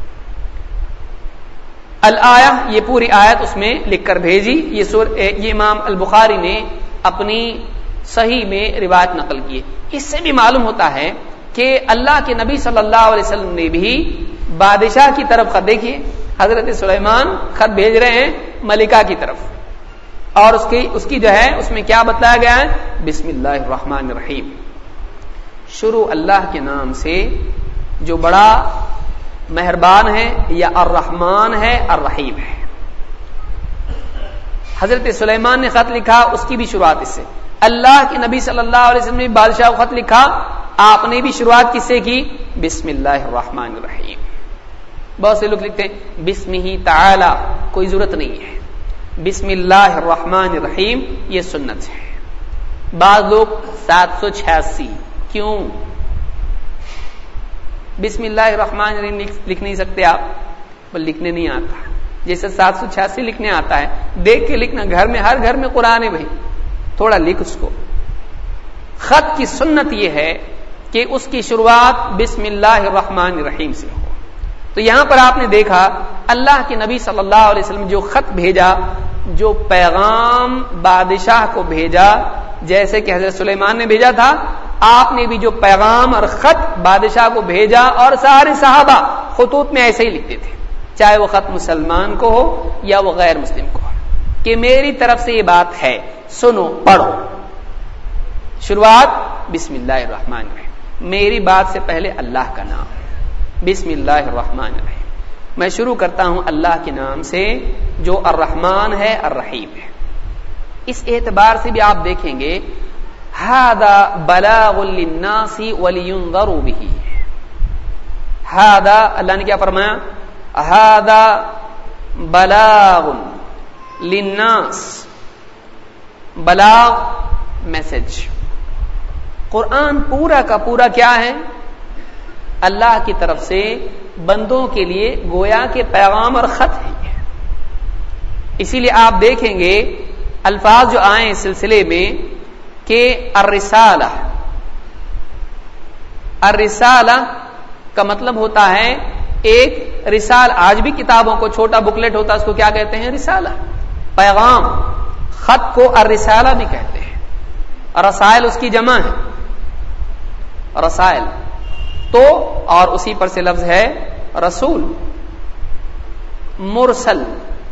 الآیہ، یہ پوری آیت اس میں لکھ کر بھیجی. یہ امام البخاری نے اپنی صحیح میں روایت نقل کی ہے۔ اس سے بھی معلوم ہوتا ہے کہ اللہ کے نبی صلی اللہ علیہ وسلم نے بھی بادشاہ کی طرف خط، دیکھیے حضرت سلیمان خط بھیج رہے ہیں ملکہ کی طرف، اور اس کی جو ہے اس میں کیا بتلایا گیا ہے؟ بسم اللہ الرحمن الرحیم، شروع اللہ کے نام سے جو بڑا مہربان ہے، یا الرحمن ہے الرحیم ہے۔ حضرت سلیمان نے خط لکھا، اس کی بھی شروعات اس سے۔ اللہ کے نبی صلی اللہ علیہ وسلم نے بادشاہ کو خط لکھا، آپ نے بھی شروعات کس سے کی؟ بسم اللہ الرحمن الرحیم۔ بہت سے لوگ لکھتے ہیں بسمہ تعالی، کوئی ضرورت نہیں ہے، بسم اللہ الرحمن الرحیم یہ سنت ہے۔ بعض لوگ 786 کیوں؟ بسم اللہ الرحمن الرحیم لکھ نہیں سکتے آپ؟ بل لکھنے نہیں آتا، جیسے 786 لکھنے آتا ہے، دیکھ کے لکھنا، گھر میں ہر گھر میں قرآن ہے بھائی، تھوڑا لکھ اس کو۔ خط کی سنت یہ ہے کہ اس کی شروعات بسم اللہ الرحمن الرحیم سے ہو۔ تو یہاں پر آپ نے دیکھا اللہ کے نبی صلی اللہ علیہ وسلم جو خط بھیجا، جو پیغام بادشاہ کو بھیجا، جیسے کہ حضرت سلیمان نے بھیجا تھا، آپ نے بھی جو پیغام اور خط بادشاہ کو بھیجا، اور سارے صحابہ خطوط میں ایسے ہی لکھتے تھے، چاہے وہ خط مسلمان کو ہو یا وہ غیر مسلم کو ہو، کہ میری طرف سے یہ بات ہے، سنو پڑھو۔ شروعات بسم اللہ الرحمن الرحیم، میری بات سے پہلے اللہ کا نام، بسم اللہ الرحمن الرحیم، میں شروع کرتا ہوں اللہ کے نام سے جو الرحمن ہے الرحیم ہے۔ اس اعتبار سے بھی آپ دیکھیں گے ھذا بلاغ للناس ولینذروا به، ھذا اللہ نے کیا فرمایا؟ ھذا بلاغ للناس، بلاغ میسج، قرآن پورا کا پورا کیا ہے؟ اللہ کی طرف سے بندوں کے لیے گویا کے پیغام اور خط ہے۔ اسی لیے آپ دیکھیں گے الفاظ جو آئے اس سلسلے میں کہ الرسالہ، الرسالہ کا مطلب ہوتا ہے ایک رسال، آج بھی کتابوں کو چھوٹا بکلیٹ ہوتا ہے، اس کو کیا کہتے ہیں؟ رسالہ، پیغام۔ خط کو الرسالہ بھی کہتے ہیں، رسائل اس کی جمع ہے، رسائل تو، اور اسی پر سے لفظ ہے رسول۔ مرسل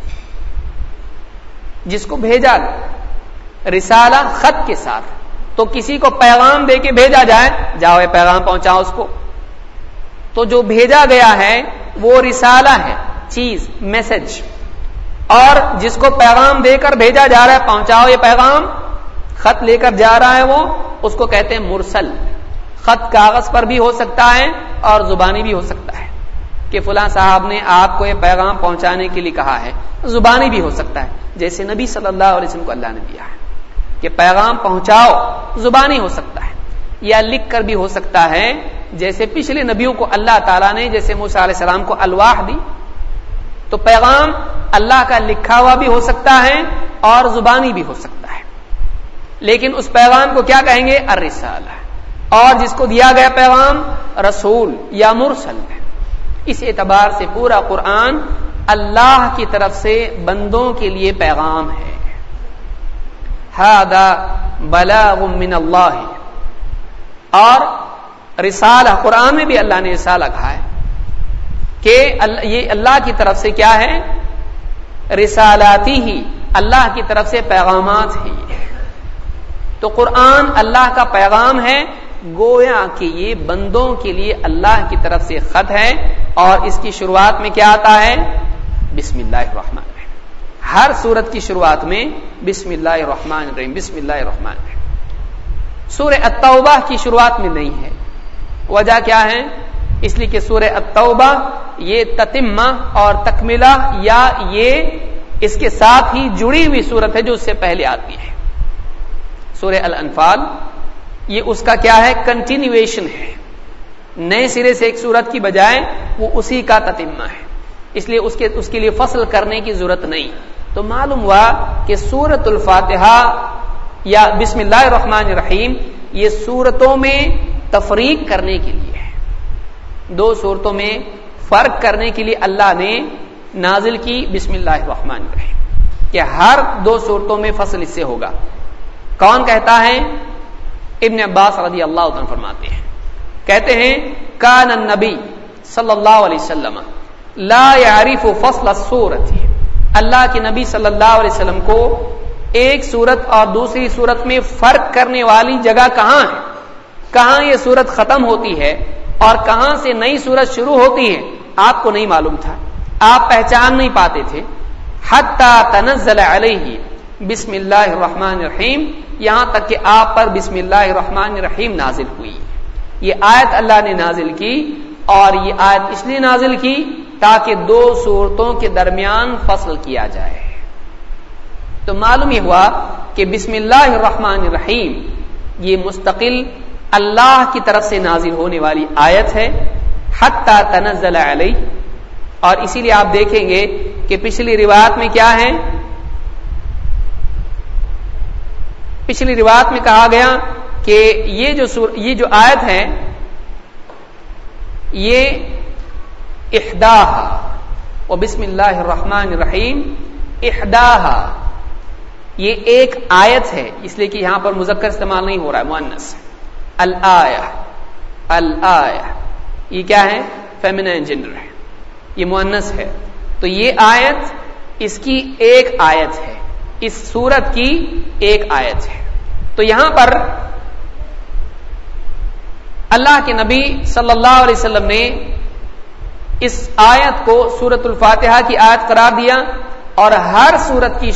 جس کو بھیجا، رسالہ خط کے ساتھ، تو کسی کو پیغام دے کے بھیجا جائے، جاؤ یہ پیغام پہنچاؤ اس کو، تو جو بھیجا گیا ہے وہ رسالہ ہے، چیز، میسج، اور جس کو پیغام دے کر بھیجا جا رہا ہے، پہنچاؤ یہ پیغام، خط لے کر جا رہا ہے وہ، اس کو کہتے ہیں مرسل۔ خط کاغذ پر بھی ہو سکتا ہے اور زبانی بھی ہو سکتا ہے، کہ فلاں صاحب نے آپ کو یہ پیغام پہنچانے کے لیے کہا ہے، زبانی بھی ہو سکتا ہے، جیسے نبی صلی اللہ علیہ وسلم کو اللہ نے دیا ہے کہ پیغام پہنچاؤ، زبانی ہو سکتا ہے، یا لکھ کر بھی ہو سکتا ہے، جیسے پچھلے نبیوں کو اللہ تعالیٰ نے، جیسے موسیٰ علیہ السلام کو الواح دی، تو پیغام اللہ کا لکھا ہوا بھی ہو سکتا ہے اور زبانی بھی ہو سکتا ہے، لیکن اس پیغام کو کیا کہیں گے؟ الرسالہ۔ اور جس کو دیا گیا پیغام رسول یا مرسل ہے۔ اس اعتبار سے پورا قرآن اللہ کی طرف سے بندوں کے لیے پیغام ہے۔ ھذا بلاغ من اللہ، اور رسالہ، قرآن میں بھی اللہ نے رسالہ کہا ہے کہ یہ اللہ کی طرف سے کیا ہے؟ رسالاتی ہی، اللہ کی طرف سے پیغامات ہیں۔ تو قرآن اللہ کا پیغام ہے، گویا کہ یہ بندوں کے لیے اللہ کی طرف سے خط ہے، اور اس کی شروعات میں کیا آتا ہے؟ بسم اللہ الرحمن الرحیم۔ ہر سورت کی شروعات میں بسم اللہ الرحمن الرحیم، بسم اللہ الرحمن الرحیم۔ سورہ التوبہ کی شروعات میں نہیں ہے، وجہ کیا ہے؟ اس لیے کہ سورہ التوبہ یہ تتمہ اور تکملہ، یا یہ اس کے ساتھ ہی جڑی ہوئی سورت ہے جو اس سے پہلے آتی ہے۔ سورہ الانفال یہ اس کا کیا ہے؟ کنٹینیویشن ہے، نئے سرے سے ایک سورت کی بجائے وہ اسی کا تتمہ ہے، اس لیے اس کے لیے فصل کرنے کی ضرورت نہیں۔ تو معلوم ہوا کہ سورۃ الفاتحہ یا بسم اللہ الرحمن الرحیم یہ سورتوں میں تفریق کرنے کے لیے ہے، دو سورتوں میں فرق کرنے کے لیے اللہ نے نازل کی بسم اللہ الرحمن الرحیم، کہ ہر دو سورتوں میں فصل اس سے ہوگا۔ کون کہتا ہے؟ ابن عباس رضی اللہ عنہ فرماتے ہیں، کہتے ہیں کان النبی صلی اللہ علیہ وسلم لا يعرف فصل السورۃ، اللہ کے نبی صلی اللہ علیہ وسلم کو ایک سورت اور دوسری سورت میں فرق کرنے والی جگہ کہاں ہے، کہاں یہ سورت ختم ہوتی ہے اور کہاں سے نئی سورت شروع ہوتی ہے، آپ کو نہیں معلوم تھا، آپ پہچان نہیں پاتے تھے۔ حتی تنزل علیہ بسم اللہ الرحمن الرحیم، یہاں تک کہ آپ پر بسم اللہ الرحمن الرحیم نازل ہوئی۔ یہ آیت اللہ نے نازل کی، اور یہ آیت اس لیے نازل کی تاکہ دو سورتوں کے درمیان فصل کیا جائے۔ تو معلوم یہ ہوا کہ بسم اللہ الرحمن الرحیم یہ مستقل اللہ کی طرف سے نازل ہونے والی آیت ہے، حتی تنزل علیہ۔ اور اسی لیے آپ دیکھیں گے کہ پچھلی روایت میں کیا ہے، پچھلی روایت میں کہا گیا کہ یہ جو آیت ہے یہ احداہا و بسم اللہ الرحمن الرحیم احداہا، یہ ایک آیت ہے، اس لیے کہ یہاں پر مذکر استعمال نہیں ہو رہا ہے، مؤنث۔ الآیہ، الآیہ یہ کیا ہے، فیمینائن جنڈر ہے، یہ مؤنث ہے۔ تو یہ آیت اس کی ایک آیت ہے، اس سورت کی ایک آیت ہے۔ تو یہاں پر اللہ کے نبی صلی اللہ علیہ وسلم نے اس آیت کو سورۃ الفاتحہ کی آیت قرار دیا، اور ہر سورت کی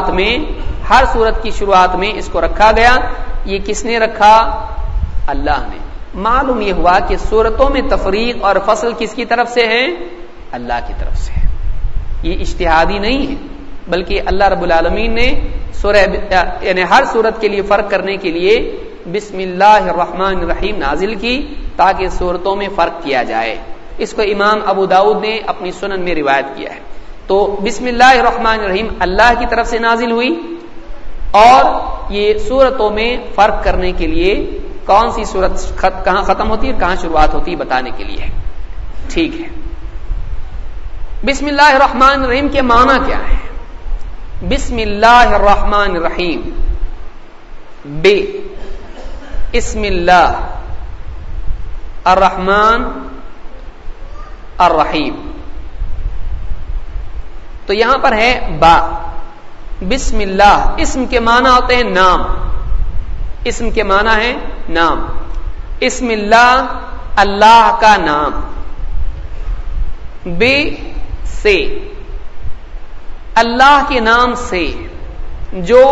شروعات میں اس کو رکھا گیا۔ یہ کس نے رکھا؟ اللہ نے۔ معلوم یہ ہوا کہ سورتوں میں تفریق اور فصل کس کی طرف سے ہے؟ اللہ کی طرف سے ہے، یہ اجتہادی نہیں ہے، بلکہ اللہ رب العالمین نے یعنی ہر سورت کے لیے فرق کرنے کے لیے بسم اللہ الرحمن الرحیم نازل کی تاکہ سورتوں میں فرق کیا جائے۔ اس کو امام ابو داؤد نے اپنی سنن میں روایت کیا ہے۔ تو بسم اللہ الرحمن الرحیم اللہ کی طرف سے نازل ہوئی، اور یہ سورتوں میں فرق کرنے کے لیے کون سی سورت کہاں ختم ہوتی ہے کہاں شروعات ہوتی ہے بتانے کے لیے۔ ٹھیک ہے، بسم اللہ الرحمن الرحیم کے معنی کیا ہے؟ بسم اللہ الرحمن الرحیم، بے اسم اللہ الرحمن الرحیم، تو یہاں پر ہے با۔ بسم اللہ اسم کے معنی ہوتے ہیں نام، اسم کے معنی ہے نام، اسم اللہ اللہ کا نام، بے سے اللہ کے نام سے جو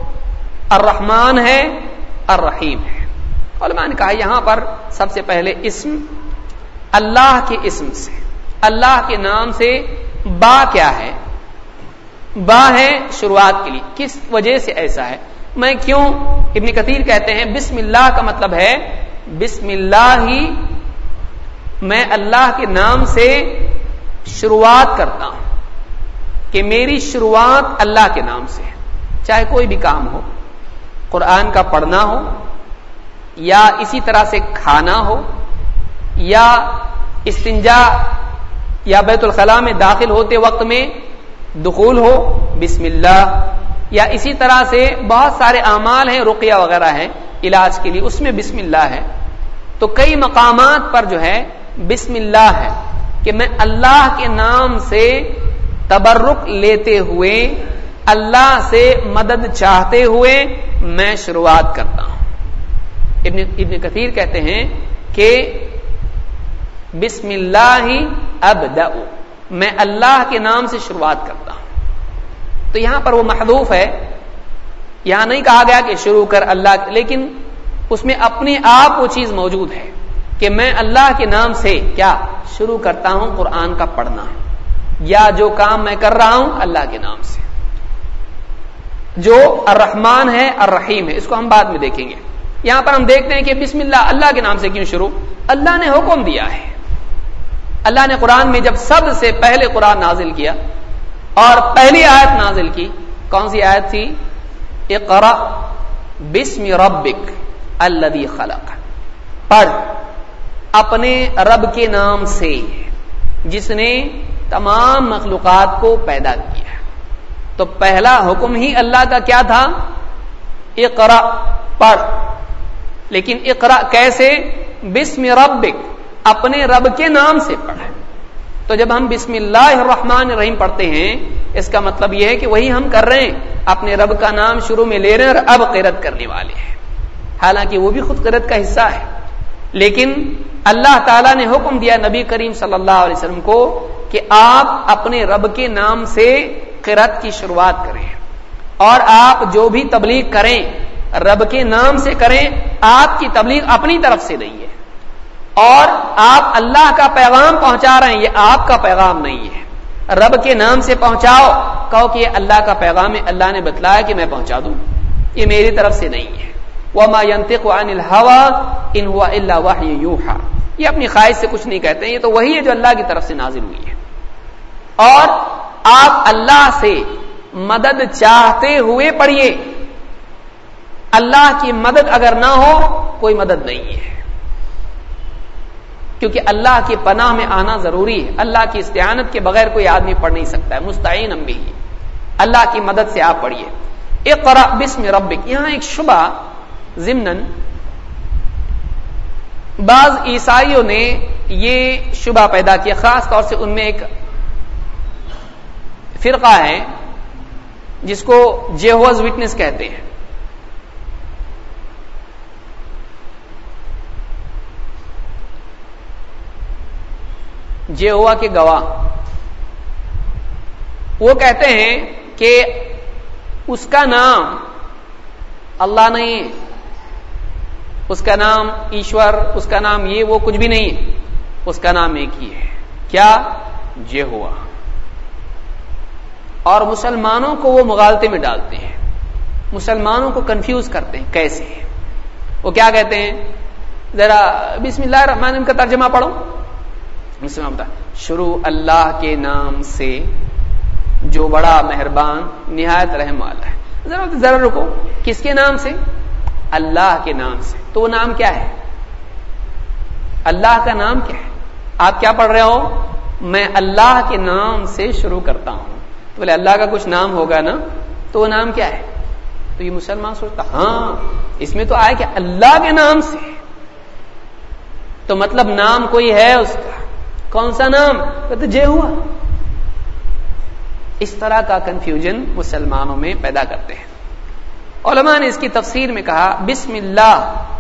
الرحمن ہے الرحیم ہے۔ علماء نے کہا یہاں پر سب سے پہلے اسم اللہ کے اسم سے، اللہ کے نام سے، با کیا ہے؟ با ہے شروعات کے لیے، کس وجہ سے ایسا ہے؟ میں کیوں؟ ابن کثیر کہتے ہیں بسم اللہ کا مطلب ہے بسم اللہ ہی، میں اللہ کے نام سے شروعات کرتا ہوں، کہ میری شروعات اللہ کے نام سے ہے، چاہے کوئی بھی کام ہو، قرآن کا پڑھنا ہو، یا اسی طرح سے کھانا ہو، یا استنجا یا بیت الخلاء میں داخل ہوتے وقت میں دخول ہو بسم اللہ، یا اسی طرح سے بہت سارے اعمال ہیں، رقیہ وغیرہ ہیں علاج کے لیے، اس میں بسم اللہ ہے۔ تو کئی مقامات پر جو ہے بسم اللہ ہے کہ میں اللہ کے نام سے تبرک لیتے ہوئے، اللہ سے مدد چاہتے ہوئے میں شروعات کرتا ہوں۔ ابن کثیر کہتے ہیں کہ بسم اللہ ابدأ، میں اللہ کے نام سے شروعات کرتا ہوں۔ تو یہاں پر وہ محذوف ہے، یہاں نہیں کہا گیا کہ شروع کر اللہ، لیکن اس میں اپنے آپ وہ چیز موجود ہے کہ میں اللہ کے نام سے کیا شروع کرتا ہوں، قرآن کا پڑھنا، یا جو کام میں کر رہا ہوں اللہ کے نام سے، جو الرحمن ہے الرحیم ہے۔ اس کو ہم بعد میں دیکھیں گے۔ یہاں پر ہم دیکھتے ہیں کہ بسم اللہ اللہ کے نام سے کیوں شروع؟ اللہ نے حکم دیا ہے، اللہ نے قرآن میں جب سب سے پہلے قرآن نازل کیا اور پہلی آیت نازل کی، کون سی آیت تھی؟ اقرأ بسم ربک الذی خلق، پڑھ اپنے رب کے نام سے جس نے تمام مخلوقات کو پیدا کیا۔ تو پہلا حکم ہی اللہ کا کیا تھا؟ اقرأ، پڑھ۔ لیکن اقرا کیسے؟ بسم ربک، اپنے رب کے نام سے پڑھیں. تو جب ہم بسم اللہ الرحمن الرحیم پڑھتے ہیں اس کا مطلب یہ ہے کہ وہی ہم کر رہے ہیں، اپنے رب کا نام شروع میں لے رہے ہیں اور اب قرأت کرنے والے ہیں. حالانکہ وہ بھی خود قرأت کا حصہ ہے، لیکن اللہ تعالیٰ نے حکم دیا نبی کریم صلی اللہ علیہ وسلم کو کہ آپ اپنے رب کے نام سے قرأت کی شروعات کریں، اور آپ جو بھی تبلیغ کریں رب کے نام سے کریں. آپ کی تبلیغ اپنی طرف سے نہیں ہے، اور آپ اللہ کا پیغام پہنچا رہے ہیں، یہ آپ کا پیغام نہیں ہے. رب کے نام سے پہنچاؤ، کہو کہ یہ اللہ کا پیغام ہے، اللہ نے بتلایا کہ میں پہنچا دوں، یہ میری طرف سے نہیں ہے. وَمَا يَنطِقُ عَنِ الْهَوَىٰ إِنْ هُوَ إِلَّا وَحْيٌ يُوحَىٰ، یہ اپنی خواہش سے کچھ نہیں کہتے ہیں، یہ تو وہی ہے جو اللہ کی طرف سے نازل ہوئی ہے. اور آپ اللہ سے مدد چاہتے ہوئے پڑھیے. اللہ کی مدد اگر نہ ہو کوئی مدد نہیں ہے، کیونکہ اللہ کی پناہ میں آنا ضروری ہے. اللہ کی استعانت کے بغیر کوئی آدمی پڑھ نہیں سکتا ہے. مستعین بھی اللہ کی مدد سے آپ پڑھیے. اقرأ بسم ربک. یہاں ایک شبہ ضمناً بعض عیسائیوں نے یہ شبہ پیدا کیا، خاص طور سے ان میں ایک فرقہ ہے جس کو جیہوز وٹنس کہتے ہیں. جیہوا کے گواہ، وہ کہتے ہیں کہ اس کا نام اللہ نہیں، اس کا نام ایشور، اس کا نام یہ وہ کچھ بھی نہیں ہے، اس کا نام ایک ہی ہے. کیا؟ جیہوا. اور مسلمانوں کو وہ مغالطے میں ڈالتے ہیں، مسلمانوں کو کنفیوز کرتے ہیں. کیسے؟ وہ کیا کہتے ہیں؟ ذرا بسم اللہ الرحمن الرحیم کا ترجمہ پڑھو. شروع اللہ کے نام سے جو بڑا مہربان نہایت رحم والا ہے. ذرا رکو، کس کے نام سے؟ اللہ کے نام سے. تو وہ نام کیا ہے؟ اللہ کا نام کیا ہے؟ آپ کیا پڑھ رہے ہو؟ میں اللہ کے نام سے شروع کرتا ہوں. تو بولے اللہ کا کچھ نام ہوگا نا، تو وہ نام کیا ہے؟ تو یہ مسلمان سوچتا ہاں اس میں تو آیا کہ اللہ کے نام سے، تو مطلب نام کوئی ہے اس کا. کون سا نام؟ تو جے ہوا. اس طرح کا کنفیوژن مسلمانوں میں پیدا کرتے ہیں. علماء نے اس کی تفسیر میں کہا بسم اللہ،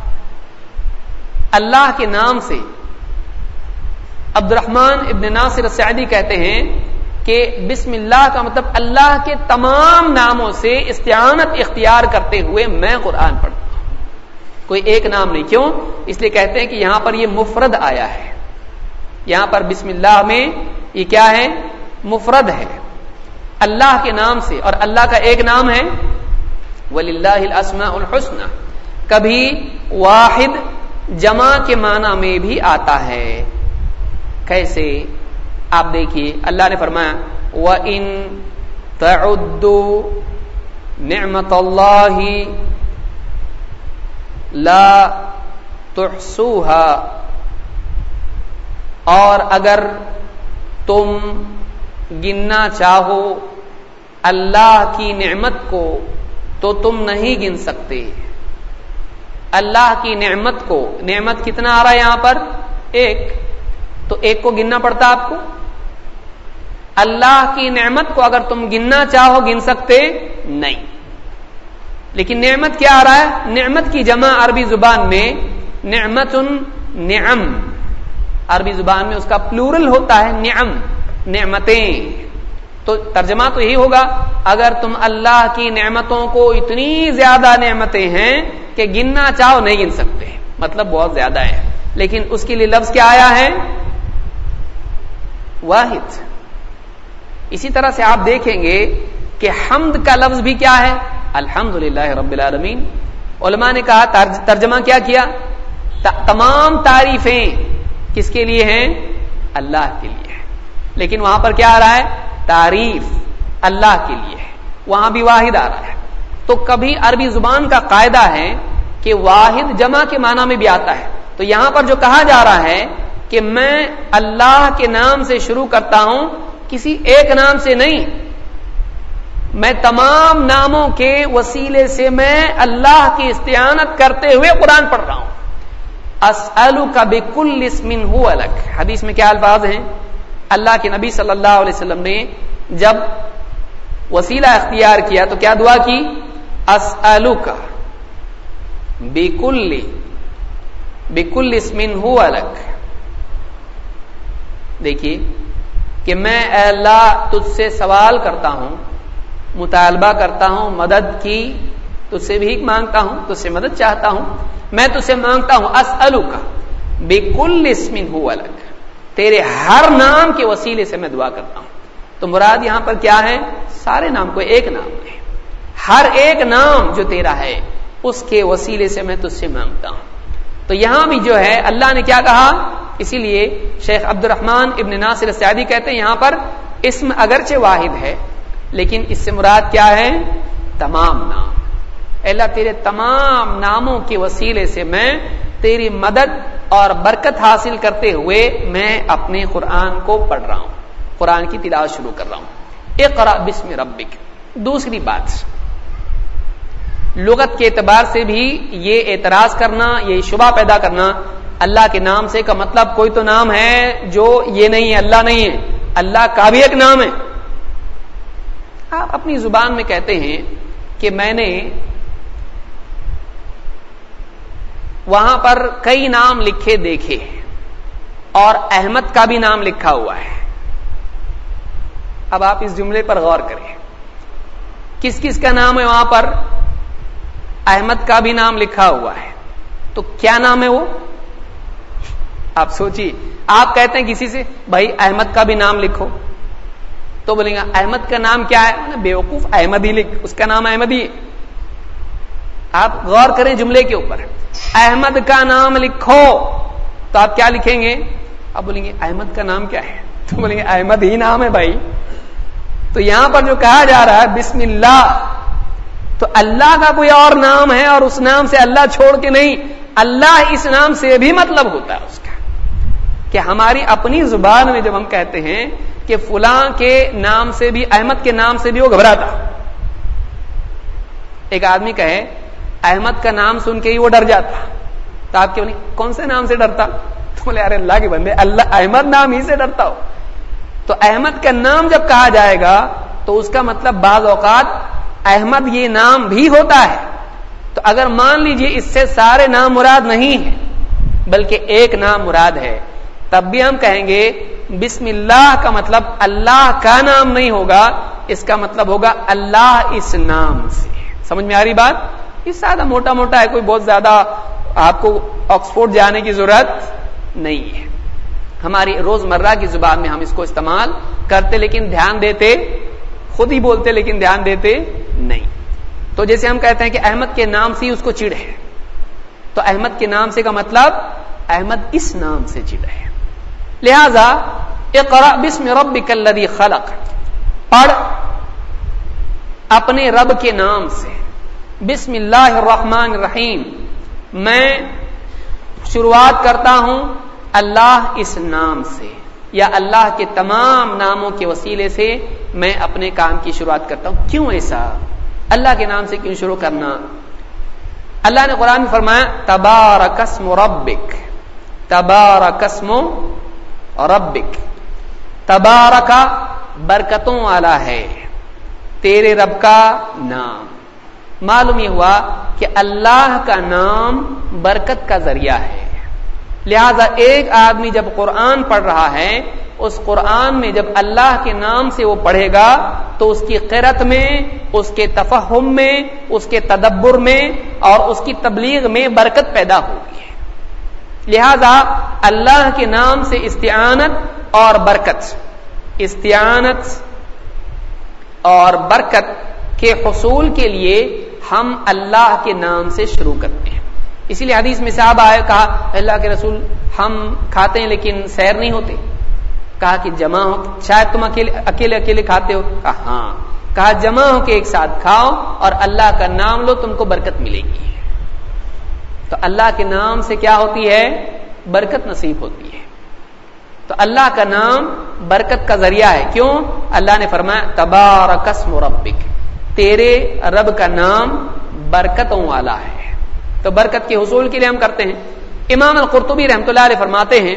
اللہ کے نام سے. عبد الرحمن ابن ناصر السعدی کہتے ہیں کہ بسم اللہ کا مطلب اللہ کے تمام ناموں سے استعانت اختیار کرتے ہوئے میں قرآن پڑھتا ہوں. کوئی ایک نام نہیں. کیوں؟ اس لیے کہتے ہیں کہ یہاں پر یہ مفرد آیا ہے. یہاں پر بسم اللہ میں یہ کیا ہے؟ مفرد ہے، اللہ کے نام سے. اور اللہ کا ایک نام ہے وَلِلَّهِ الْأَسْمَاءُ الْحُسْنَى. کبھی واحد جمع کے معنی میں بھی آتا ہے. کیسے؟ آپ دیکھیے اللہ نے فرمایا وَإِن تَعُدُّوا نِعْمَةَ اللَّهِ لَا تُحْصُوهَا. اور اگر تم گننا چاہو اللہ کی نعمت کو تو تم نہیں گن سکتے. اللہ کی نعمت کو، نعمت کتنا آ رہا ہے یہاں پر؟ ایک. تو ایک کو گننا پڑتا آپ کو. اللہ کی نعمت کو اگر تم گننا چاہو گن سکتے نہیں. لیکن نعمت کیا آ رہا ہے؟ نعمت کی جمع عربی زبان میں نعمت، نعم. عربی زبان میں اس کا پلورل ہوتا ہے نعم، نعمتیں. تو ترجمہ تو یہی ہوگا اگر تم اللہ کی نعمتوں کو، اتنی زیادہ نعمتیں ہیں کہ گننا چاہو نہیں گن سکتے، مطلب بہت زیادہ ہے. لیکن اس کے لیے لفظ کیا آیا ہے؟ واحد. اسی طرح سے آپ دیکھیں گے کہ حمد کا لفظ بھی کیا ہے؟ الحمدللہ رب العالمین. علماء نے کہا ترجمہ کیا کیا؟ تمام تعریفیں کس کے لیے ہیں؟ اللہ کے لیے ہے. لیکن وہاں پر کیا آ رہا ہے؟ تعریف اللہ کے لیے ہے. وہاں بھی واحد آ رہا ہے. تو کبھی عربی زبان کا قاعدہ ہے کہ واحد جمع کے معنی میں بھی آتا ہے. تو یہاں پر جو کہا جا رہا ہے کہ میں اللہ کے نام سے شروع کرتا ہوں، کسی ایک نام سے نہیں. میں تمام ناموں کے وسیلے سے میں اللہ کی استعانت کرتے ہوئے قرآن پڑھ رہا ہوں. اسألک بکل اسم هو لک. حدیث میں کیا الفاظ ہیں؟ اللہ کے نبی صلی اللہ علیہ وسلم نے جب وسیلہ اختیار کیا تو کیا دعا کی؟ اسألک بکل اسم هو لک. دیکھیے کہ میں اے اللہ تجھ سے سوال کرتا ہوں، مطالبہ کرتا ہوں مدد کی، تجھ سے بھیک مانگتا ہوں، تجھ سے مدد چاہتا ہوں، میں تجھ سے مانگتا ہوں اسألک بکل اسم هو لک، تیرے ہر نام کے وسیلے سے میں دعا کرتا ہوں. تو مراد یہاں پر کیا ہے؟ سارے نام کو ایک نام ہے، ہر ایک نام جو تیرا ہے اس کے وسیلے سے میں تجھ سے مانگتا ہوں. تو یہاں بھی جو ہے اللہ نے کیا کہا؟ اسی لیے شیخ عبد الرحمن ابن ناصر السعدی کہتے ہیں یہاں پر اسم اگرچہ واحد ہے لیکن اس سے مراد کیا ہے؟ تمام نام. اللہ تیرے تمام ناموں کے وسیلے سے میں تیری مدد اور برکت حاصل کرتے ہوئے میں اپنے قرآن کو پڑھ رہا ہوں، قرآن کی تلاوت شروع کر رہا ہوں. اقرأ بسم ربک. دوسری بات، لغت کے اعتبار سے بھی یہ اعتراض کرنا، یہ شبہ پیدا کرنا اللہ کے نام سے کا مطلب کوئی تو نام ہے جو یہ نہیں ہے، اللہ نہیں ہے، اللہ کا بھی ایک نام ہے. آپ اپنی زبان میں کہتے ہیں کہ میں نے وہاں پر کئی نام لکھے دیکھے اور احمد کا بھی نام لکھا ہوا ہے. اب آپ اس جملے پر غور کریں، کس کس کا نام ہے وہاں پر؟ احمد کا بھی نام لکھا ہوا ہے. تو کیا نام ہے وہ؟ آپ سوچیے، آپ کہتے ہیں کسی سے بھائی احمد کا بھی نام لکھو تو بولیں گے احمد کا نام کیا ہے؟ بیوقوف، احمد ہی لکھ، اس کا نام احمد ہی ہے. آپ غور کریں جملے کے اوپر، احمد کا نام لکھو تو آپ کیا لکھیں گے؟ آپ بولیں گے احمد کا نام کیا ہے؟ تو بولیں گے احمد ہی نام ہے بھائی. تو یہاں پر جو کہا جا رہا ہے بسم اللہ، تو اللہ کا کوئی اور نام ہے اور اس نام سے اللہ چھوڑ کے نہیں، اللہ اس نام سے بھی مطلب ہوتا ہے اس کا. کہ ہماری اپنی زبان میں جب ہم کہتے ہیں کہ فلاں کے نام سے بھی، احمد کے نام سے بھی وہ گھبراتا. ایک آدمی کہے احمد کا نام سن کے ہی وہ ڈر جاتا، تو آپ کیوں نہیں؟ کون سے نام سے ڈرتا؟ تو بولے ارے اللہ کے بندے، اللہ احمد نام ہی سے ڈرتا ہو. تو احمد کا نام جب کہا جائے گا تو اس کا مطلب بعض اوقات احمد یہ نام بھی ہوتا ہے. تو اگر مان لیجئے اس سے سارے نام مراد نہیں ہے بلکہ ایک نام مراد ہے، تب بھی ہم کہیں گے بسم اللہ کا مطلب اللہ کا نام نہیں ہوگا، اس کا مطلب ہوگا اللہ اس نام سے. سمجھ میں آ رہی بات؟ یہ سادہ موٹا موٹا ہے، کوئی بہت زیادہ آپ کو آکسفورڈ جانے کی ضرورت نہیں ہے. ہماری روزمرہ کی زبان میں ہم اس کو استعمال کرتے لیکن دھیان دیتے، خود ہی بولتے لیکن دھیان دیتے نہیں. تو جیسے ہم کہتے ہیں کہ احمد کے نام سے اس کو چڑ ہے، تو احمد کے نام سے کا مطلب احمد اس نام سے چڑ ہے. لہذا اقرأ بسم ربک الذی خلق، پڑھ اپنے رب کے نام سے. بسم اللہ الرحمن الرحیم، میں شروعات کرتا ہوں اللہ اس نام سے، یا اللہ کے تمام ناموں کے وسیلے سے میں اپنے کام کی شروعات کرتا ہوں. کیوں ایسا؟ اللہ کے نام سے کیوں شروع کرنا؟ اللہ نے قرآن میں فرمایا تبارک اسم ربک، تبارک اسم ربک، تبارک برکتوں والا ہے تیرے رب کا نام. معلوم یہ ہوا کہ اللہ کا نام برکت کا ذریعہ ہے. لہذا ایک آدمی جب قرآن پڑھ رہا ہے، اس قرآن میں جب اللہ کے نام سے وہ پڑھے گا تو اس کی قرأت میں، اس کے تفہم میں، اس کے تدبر میں اور اس کی تبلیغ میں برکت پیدا ہوگی. لہذا اللہ کے نام سے استعانت اور برکت، استعانت اور برکت کے حصول کے لیے ہم اللہ کے نام سے شروع کرتے ہیں. اسی لیے حدیث میں صاحب آئے، کہا اللہ کے رسول ہم کھاتے ہیں لیکن سیر نہیں ہوتے. کہا کہ جمع ہو، شاید تم اکیلے اکیلے کھاتے ہو. کہا ہاں. کہا جمع ہو کے ایک ساتھ کھاؤ اور اللہ کا نام لو، تم کو برکت ملے گی. تو اللہ کے نام سے کیا ہوتی ہے؟ برکت نصیب ہوتی ہے. تو اللہ کا نام برکت کا ذریعہ ہے. کیوں؟ اللہ نے فرمایا تبارک اسم ربک، تیرے رب کا نام برکتوں والا ہے. تو برکت کے حصول کے لیے ہم کرتے ہیں. امام القرطبی رحمۃ اللہ علیہ فرماتے ہیں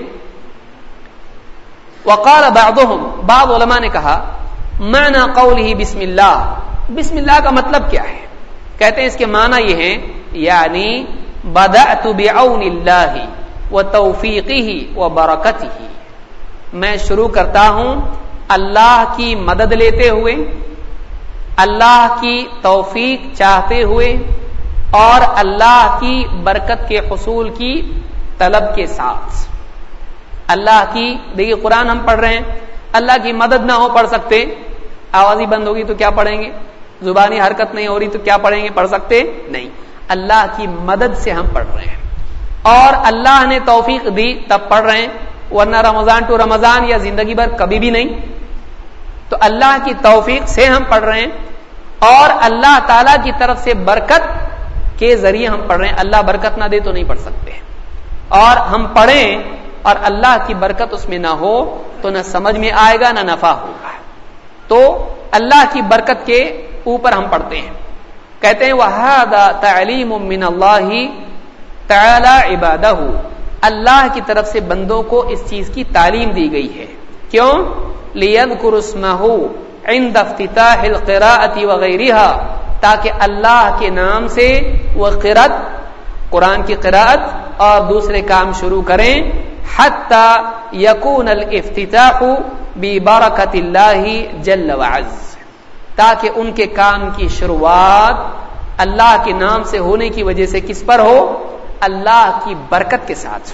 وقال بعضهم بعض علماء نے کہا معنی قوله بسم اللہ, بسم اللہ کا مطلب کیا ہے؟ کہتے ہیں اس کے معنی یہ ہیں یعنی بدأت بعون اللہ وتوفیقہ وبرکتہ, میں شروع کرتا ہوں اللہ کی مدد لیتے ہوئے, اللہ کی توفیق چاہتے ہوئے اور اللہ کی برکت کے حصول کی طلب کے ساتھ. اللہ کی, دیکھیے قرآن ہم پڑھ رہے ہیں, اللہ کی مدد نہ ہو پڑھ سکتے, آواز ہی بند ہوگی تو کیا پڑھیں گے, زبانی حرکت نہیں ہو رہی تو کیا پڑھیں گے, پڑھ سکتے نہیں. اللہ کی مدد سے ہم پڑھ رہے ہیں اور اللہ نے توفیق دی تب پڑھ رہے ہیں, ورنہ رمضان ٹو رمضان یا زندگی بھر کبھی بھی نہیں. تو اللہ کی توفیق سے ہم پڑھ رہے ہیں اور اللہ تعالی کی طرف سے برکت کے ذریعے ہم پڑھ رہے ہیں. اللہ برکت نہ دے تو نہیں پڑھ سکتے, اور ہم پڑھیں اور اللہ کی برکت اس میں نہ ہو تو نہ سمجھ میں آئے گا نہ نفع ہوگا. تو اللہ کی برکت کے اوپر ہم پڑھتے ہیں. کہتے ہیں وَهَذَا تَعْلِيمٌ مِّنَ اللَّهِ تَعَالَى عِبَادَهُ, اللہ کی طرف سے بندوں کو اس چیز کی تعلیم دی گئی ہے. کیوں؟ لِيَذْكُرُ اسْمَهُ عِنْدَ افتتاح القراءة وغيرها, تاکہ اللہ کے نام سے وہ قرأت, قرآن کی قراءت اور دوسرے کام شروع کریں. حتی یکون الافتتاح ببرکت اللہ جل وعز, تاکہ ان کے کام کی شروعات اللہ کے نام سے ہونے کی وجہ سے کس پر ہو؟ اللہ کی برکت کے ساتھ.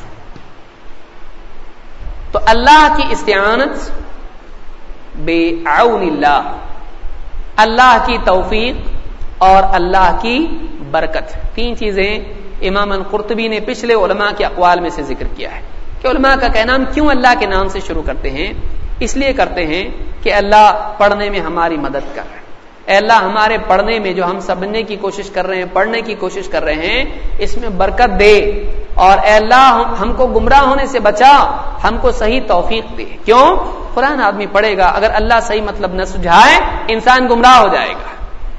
تو اللہ کی استعانت بعون اللہ, اللہ کی توفیق اور اللہ کی برکت, تین چیزیں امام القرطبی نے پچھلے علماء کے اقوال میں سے ذکر کیا ہے کہ علماء کا کہنا ہم کیوں اللہ کے نام سے شروع کرتے ہیں؟ اس لیے کرتے ہیں کہ اللہ پڑھنے میں ہماری مدد کر رہے ہیں. اے اللہ ہمارے پڑھنے میں جو ہم سمجھنے کی کوشش کر رہے ہیں, پڑھنے کی کوشش کر رہے ہیں, اس میں برکت دے, اور اے اللہ ہم کو گمراہ ہونے سے بچا, ہم کو صحیح توفیق دے. کیوں؟ قرآن آدمی پڑھے گا, اگر اللہ صحیح مطلب نہ سجھائے انسان گمراہ ہو جائے گا.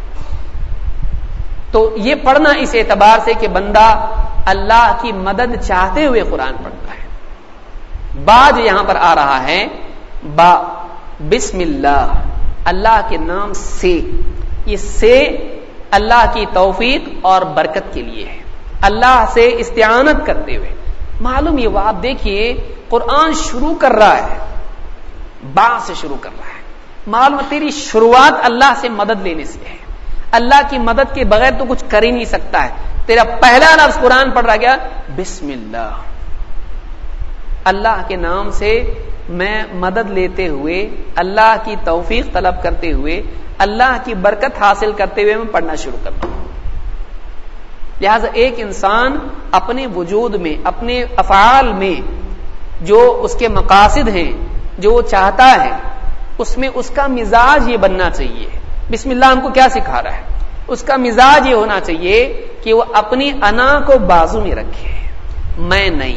تو یہ پڑھنا اس اعتبار سے کہ بندہ اللہ کی مدد چاہتے ہوئے قرآن پڑھتا ہے. با جو یہاں پر آ رہا ہے, با بسم اللہ, اللہ کے نام سے, یہ سے اللہ کی توفیق اور برکت کے لیے ہے, اللہ سے استعانت کرتے ہوئے. معلوم یہ وہ آپ دیکھیے قرآن شروع کر رہا ہے, با سے شروع کر رہا ہے, معلوم تیری شروعات اللہ سے مدد لینے سے ہے. اللہ کی مدد کے بغیر تو کچھ کر ہی نہیں سکتا ہے. تیرا پہلا لفظ قرآن پڑھ رہا گیا بسم اللہ, اللہ کے نام سے میں مدد لیتے ہوئے, اللہ کی توفیق طلب کرتے ہوئے, اللہ کی برکت حاصل کرتے ہوئے میں پڑھنا شروع کرتا ہوں. لہذا ایک انسان اپنے وجود میں, اپنے افعال میں جو اس کے مقاصد ہیں, جو وہ چاہتا ہے, اس میں اس کا مزاج یہ بننا چاہیے. بسم اللہ ہم کو کیا سکھا رہا ہے؟ اس کا مزاج یہ ہونا چاہیے کہ وہ اپنی انا کو بازو میں رکھے, میں نہیں.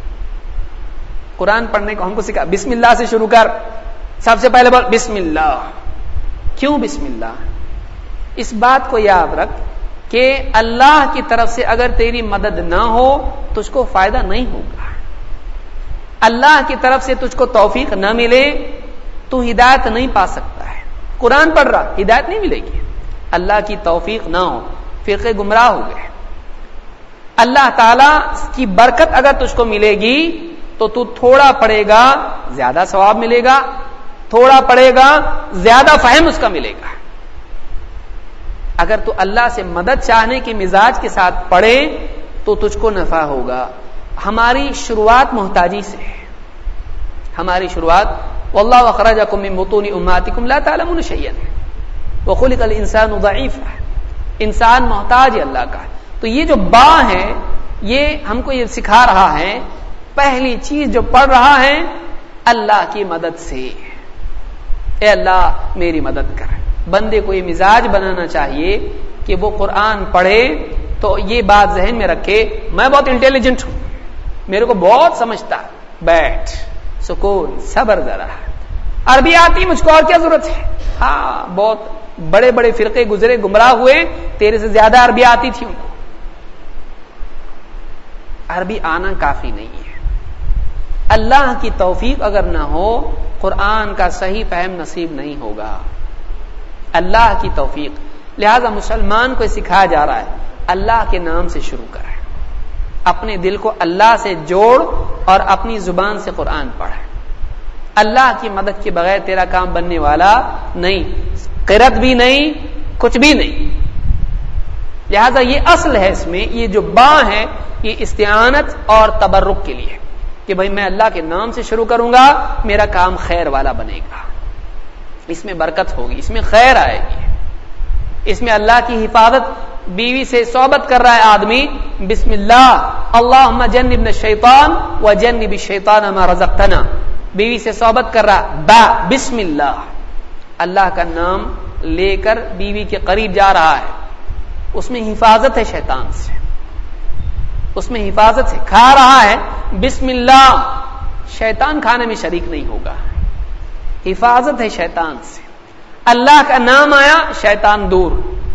قرآن پڑھنے کو ہم کو سکھا بسم اللہ سے شروع کر, سب سے پہلے بول بسم اللہ. کیوں بسم اللہ؟ اس بات کو یاد رکھ کہ اللہ کی طرف سے اگر تیری مدد نہ ہو تو اس کو فائدہ نہیں ہوگا. اللہ کی طرف سے تجھ کو توفیق نہ ملے تو ہدایت نہیں پا سکتا ہے. قرآن پڑھ رہا, ہدایت نہیں ملے گی. اللہ کی توفیق نہ ہو, فرقے گمراہ ہو گئے. اللہ تعالی کی برکت اگر تجھ کو ملے گی تو تو تھوڑا پڑھے گا زیادہ ثواب ملے گا, تھوڑا پڑھے گا زیادہ فہم اس کا ملے گا. اگر تو اللہ سے مدد چاہنے کے مزاج کے ساتھ پڑھے تو تجھ کو نفع ہوگا. ہماری شروعات محتاجی سے ہے. ہماری شروعات واللہ اخرجکم من بطون امہاتکم لا تعلمون شیئا وخلق الانسان ضعیفا, انسان محتاج ہے اللہ کا. تو یہ جو با ہے یہ ہم کو یہ سکھا رہا ہے, پہلی چیز جو پڑھ رہا ہے اللہ کی مدد سے, اے اللہ میری مدد کر. بندے کو یہ مزاج بنانا چاہیے کہ وہ قرآن پڑھے تو یہ بات ذہن میں رکھے میں بہت انٹیلیجنٹ ہوں, میرے کو بہت سمجھتا, بیٹھ سکون صبر ذرا, عربی آتی مجھ کو اور کیا ضرورت ہے, ہاں بہت بڑے بڑے فرقے گزرے، گمراہ ہوئے، تیرے سے زیادہ عربی آتی تھی ان کو. عربی آنا کافی نہیں ہے. اللہ کی توفیق اگر نہ ہو قرآن کا صحیح فہم نصیب نہیں ہوگا. اللہ کی توفیق. لہذا مسلمان کو سکھایا جا رہا ہے اللہ کے نام سے شروع کریں، اپنے دل کو اللہ سے جوڑ اور اپنی زبان سے قرآن پڑھ. اللہ کی مدد کے بغیر تیرا کام بننے والا نہیں، قرت بھی نہیں، کچھ بھی نہیں. لہذا یہ اصل ہے، اس میں یہ جو با ہے یہ استعانت اور تبرک کے لیے کہ بھائی میں اللہ کے نام سے شروع کروں گا، میرا کام خیر والا بنے گا، اس میں برکت ہوگی، اس میں خیر آئے گی، اس میں اللہ کی حفاظت. بیوی سے صحبت کر رہا ہے آدمی، بسم اللہ اللہم جنبنا الشیطان وجنب الشیطان ما رزقتنا. بیوی سے صحبت کر رہا با بسم اللہ، اللہ کا نام لے کر بیوی کے قریب جا رہا ہے، اس میں حفاظت ہے شیطان سے، اس میں حفاظت ہے. کھا رہا ہے بسم اللہ، شیطان کھانے میں شریک نہیں ہوگا، حفاظت ہے شیطان سے. اللہ کا نام آیا، شیطان دور.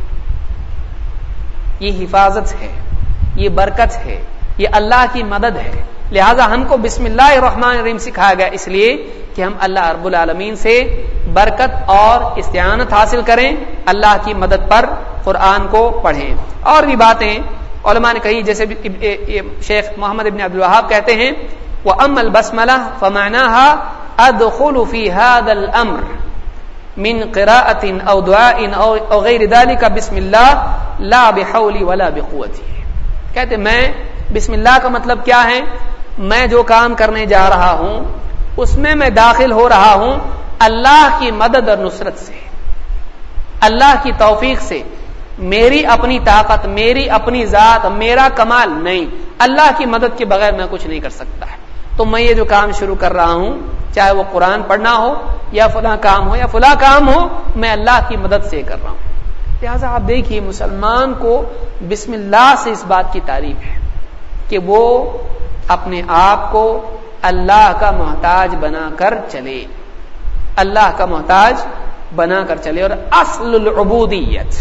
یہ حفاظت ہے، یہ برکت ہے، یہ اللہ کی مدد ہے. لہذا ہم کو بسم اللہ الرحمن الرحیم سکھایا گیا اس لیے کہ ہم اللہ رب العالمین سے برکت اور استعانت حاصل کریں، اللہ کی مدد پر قرآن کو پڑھیں. اور بھی باتیں علماء نے کہی، جیسے شیخ محمد ابن عبد الوہاب کہتے ہیں وَأَمَّا الْبَسْمَلَةُ فَمَعْنَاهَا أَدْخُلُ فِي هَذَا الْأَمْرِ من قراءة او دعاء او غیر ذلك بسم اللہ لا بحولی ولا بقوتی. کہتے میں بسم اللہ کا مطلب کیا ہے، میں جو کام کرنے جا رہا ہوں اس میں داخل ہو رہا ہوں اللہ کی مدد اور نصرت سے، اللہ کی توفیق سے. میری اپنی طاقت، میری اپنی ذات، میرا کمال نہیں، اللہ کی مدد کے بغیر میں کچھ نہیں کر سکتا ہے. تو میں یہ جو کام شروع کر رہا ہوں، چاہے وہ قرآن پڑھنا ہو یا فلاں کام ہو یا فلاں کام ہو، میں اللہ کی مدد سے کر رہا ہوں. لہٰذا آپ دیکھیے مسلمان کو بسم اللہ سے اس بات کی تعریف ہے کہ وہ اپنے آپ کو اللہ کا محتاج بنا کر چلے، اللہ کا محتاج بنا کر چلے. اور اصل العبودیت،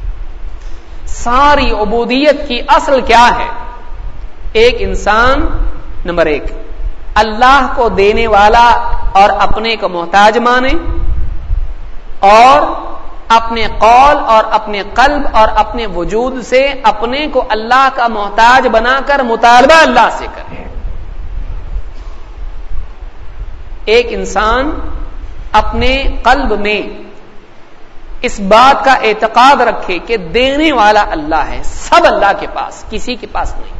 ساری عبودیت کی اصل کیا ہے؟ ایک انسان نمبر ایک اللہ کو دینے والا اور اپنے کو محتاج مانے، اور اپنے قول اور اپنے قلب اور اپنے وجود سے اپنے کو اللہ کا محتاج بنا کر مطالبہ اللہ سے کرے. ایک انسان اپنے قلب میں اس بات کا اعتقاد رکھے کہ دینے والا اللہ ہے، سب اللہ کے پاس، کسی کے پاس نہیں،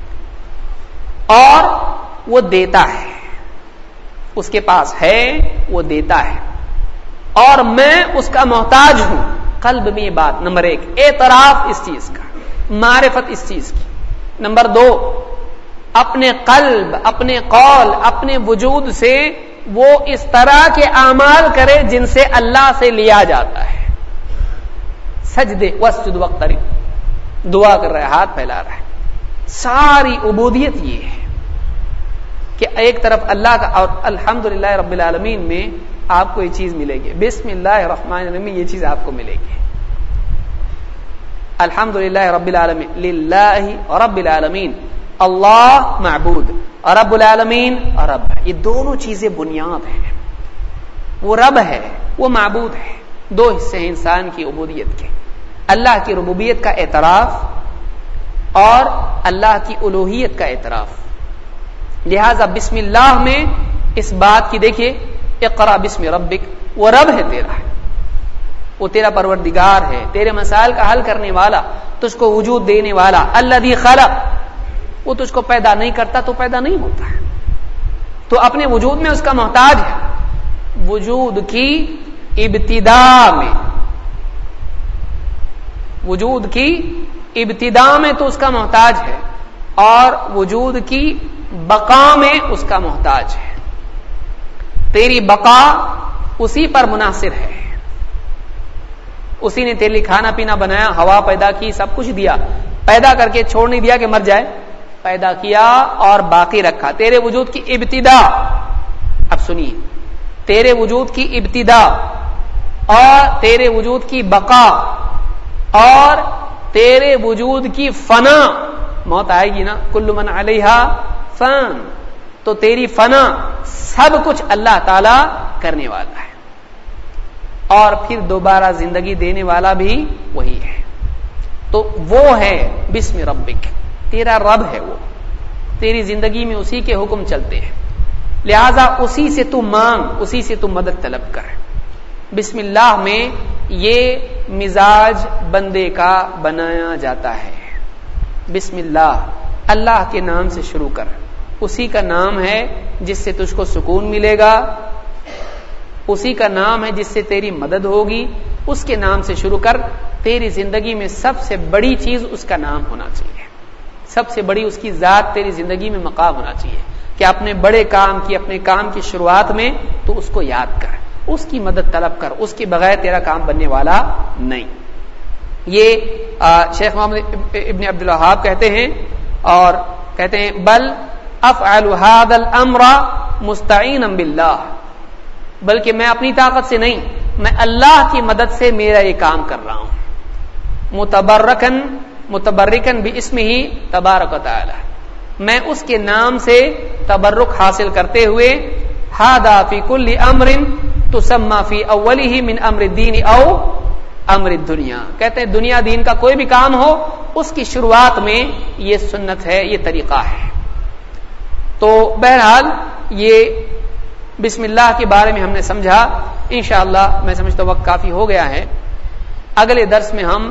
اور وہ دیتا ہے، اس کے پاس ہے، وہ دیتا ہے، اور میں اس کا محتاج ہوں. قلب میں یہ بات نمبر ایک، اعتراف اس چیز کا، معرفت اس چیز کی. نمبر دو، اپنے قلب، اپنے قول، اپنے وجود سے وہ اس طرح کے اعمال کرے جن سے اللہ سے لیا جاتا ہے. سجدے واسجد واقترب، دعا کر رہا ہے، ہاتھ پھیلا رہا ہے. ساری عبودیت یہ ہے کہ ایک طرف اللہ کا، اور الحمدللہ رب العالمین میں آپ کو یہ چیز ملے گی، بسم اللہ الرحمن الرحیم، یہ چیز آپ کو ملے گی. الحمدللہ رب العالمین، للہ رب العالمین، اللہ معبود اور رب العالمین اور رب، یہ دونوں چیزیں بنیاد ہیں. وہ رب ہے، وہ معبود ہے. دو حصے ہیں انسان کی عبودیت کے، اللہ کی ربوبیت کا اعتراف اور اللہ کی الوہیت کا اعتراف. لہذا بسم اللہ میں اس بات کی دیکھیے، اقرا بسم ربک، وہ رب ہے تیرا، وہ تیرا پروردگار ہے، تیرے مسائل کا حل کرنے والا، تجھ کو وجود دینے والا. الذی خلق، وہ تجھ کو پیدا نہیں کرتا تو پیدا نہیں ہوتا ہے، تو اپنے وجود میں اس کا محتاج ہے. وجود کی ابتدا میں، وجود کی ابتدا میں تو اس کا محتاج ہے، اور وجود کی بقا میں اس کا محتاج ہے. تیری بقا اسی پر منحصر ہے، اسی نے تیرے لیے کھانا پینا بنایا، ہوا پیدا کی، سب کچھ دیا، پیدا کر کے چھوڑ نہیں دیا کہ مر جائے، پیدا کیا اور باقی رکھا. تیرے وجود کی ابتدا، اب سنیے، تیرے وجود کی ابتدا اور تیرے وجود کی بقا اور تیرے وجود کی فنا، موت آئے گی نا، کل من علیہا فان، تو تیری فنا سب کچھ اللہ تعالی کرنے والا ہے، اور پھر دوبارہ زندگی دینے والا بھی وہی ہے. تو وہ ہے بسم ربک، تیرا رب ہے وہ، تیری زندگی میں اسی کے حکم چلتے ہیں، لہذا اسی سے تو مانگ، اسی سے تو مدد طلب کر. بسم اللہ میں یہ مزاج بندے کا بنایا جاتا ہے. بسم اللہ، اللہ کے نام سے شروع کر، اسی کا نام ہے جس سے تجھ کو سکون ملے گا، اسی کا نام ہے جس سے تیری مدد ہوگی، اس کے نام سے شروع کر. تیری زندگی میں سب سے بڑی چیز اس کا نام ہونا چاہیے، سب سے بڑی اس کی ذات تیری زندگی میں مقام ہونا چاہیے کہ اپنے بڑے کام کی، اپنے کام کی شروعات میں تو اس کو یاد کر، اس کی مدد طلب کر، اس کے بغیر تیرا کام بننے والا نہیں. یہ شیخ محمد ابن عبد الوہاب کہتے ہیں، اور کہتے ہیں بل افعل هذا الامر مستعینا باللہ، بلکہ میں اپنی طاقت سے نہیں، میں اللہ کی مدد سے میرا یہ کام کر رہا ہوں. متبرکن باسمہ تبارک و تعالی، میں اس کے نام سے تبرک حاصل کرتے ہوئے، ھذا فی کل امر تسمى فی اولہ من امر الدین او امر الدنیا، کہتے ہیں دنیا دین کا کوئی بھی کام ہو اس کی شروعات میں یہ سنت ہے، یہ طریقہ ہے. تو بہرحال یہ بسم اللہ کے بارے میں ہم نے سمجھا. انشاءاللہ میں سمجھتا وقت کافی ہو گیا ہے، اگلے درس میں ہم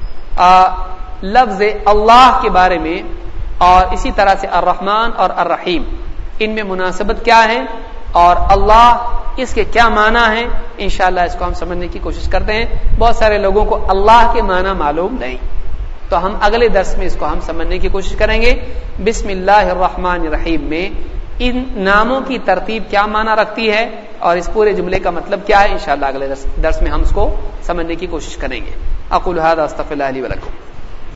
لفظ اللہ کے بارے میں اور اسی طرح سے الرحمن اور الرحیم، ان میں مناسبت کیا ہے اور اللہ اس کے کیا معنی ہیں، انشاءاللہ اس کو ہم سمجھنے کی کوشش کرتے ہیں. بہت سارے لوگوں کو اللہ کے معنی معلوم نہیں، تو ہم اگلے درس میں اس کو ہم سمجھنے کی کوشش کریں گے. بسم اللہ الرحمن الرحیم میں ان ناموں کی ترتیب کیا معنی رکھتی ہے اور اس پورے جملے کا مطلب کیا ہے، انشاءاللہ اگلے درس میں ہم اس کو سمجھنے کی کوشش کریں گے. اقول ھذا استغفر اللہ لی ولکم.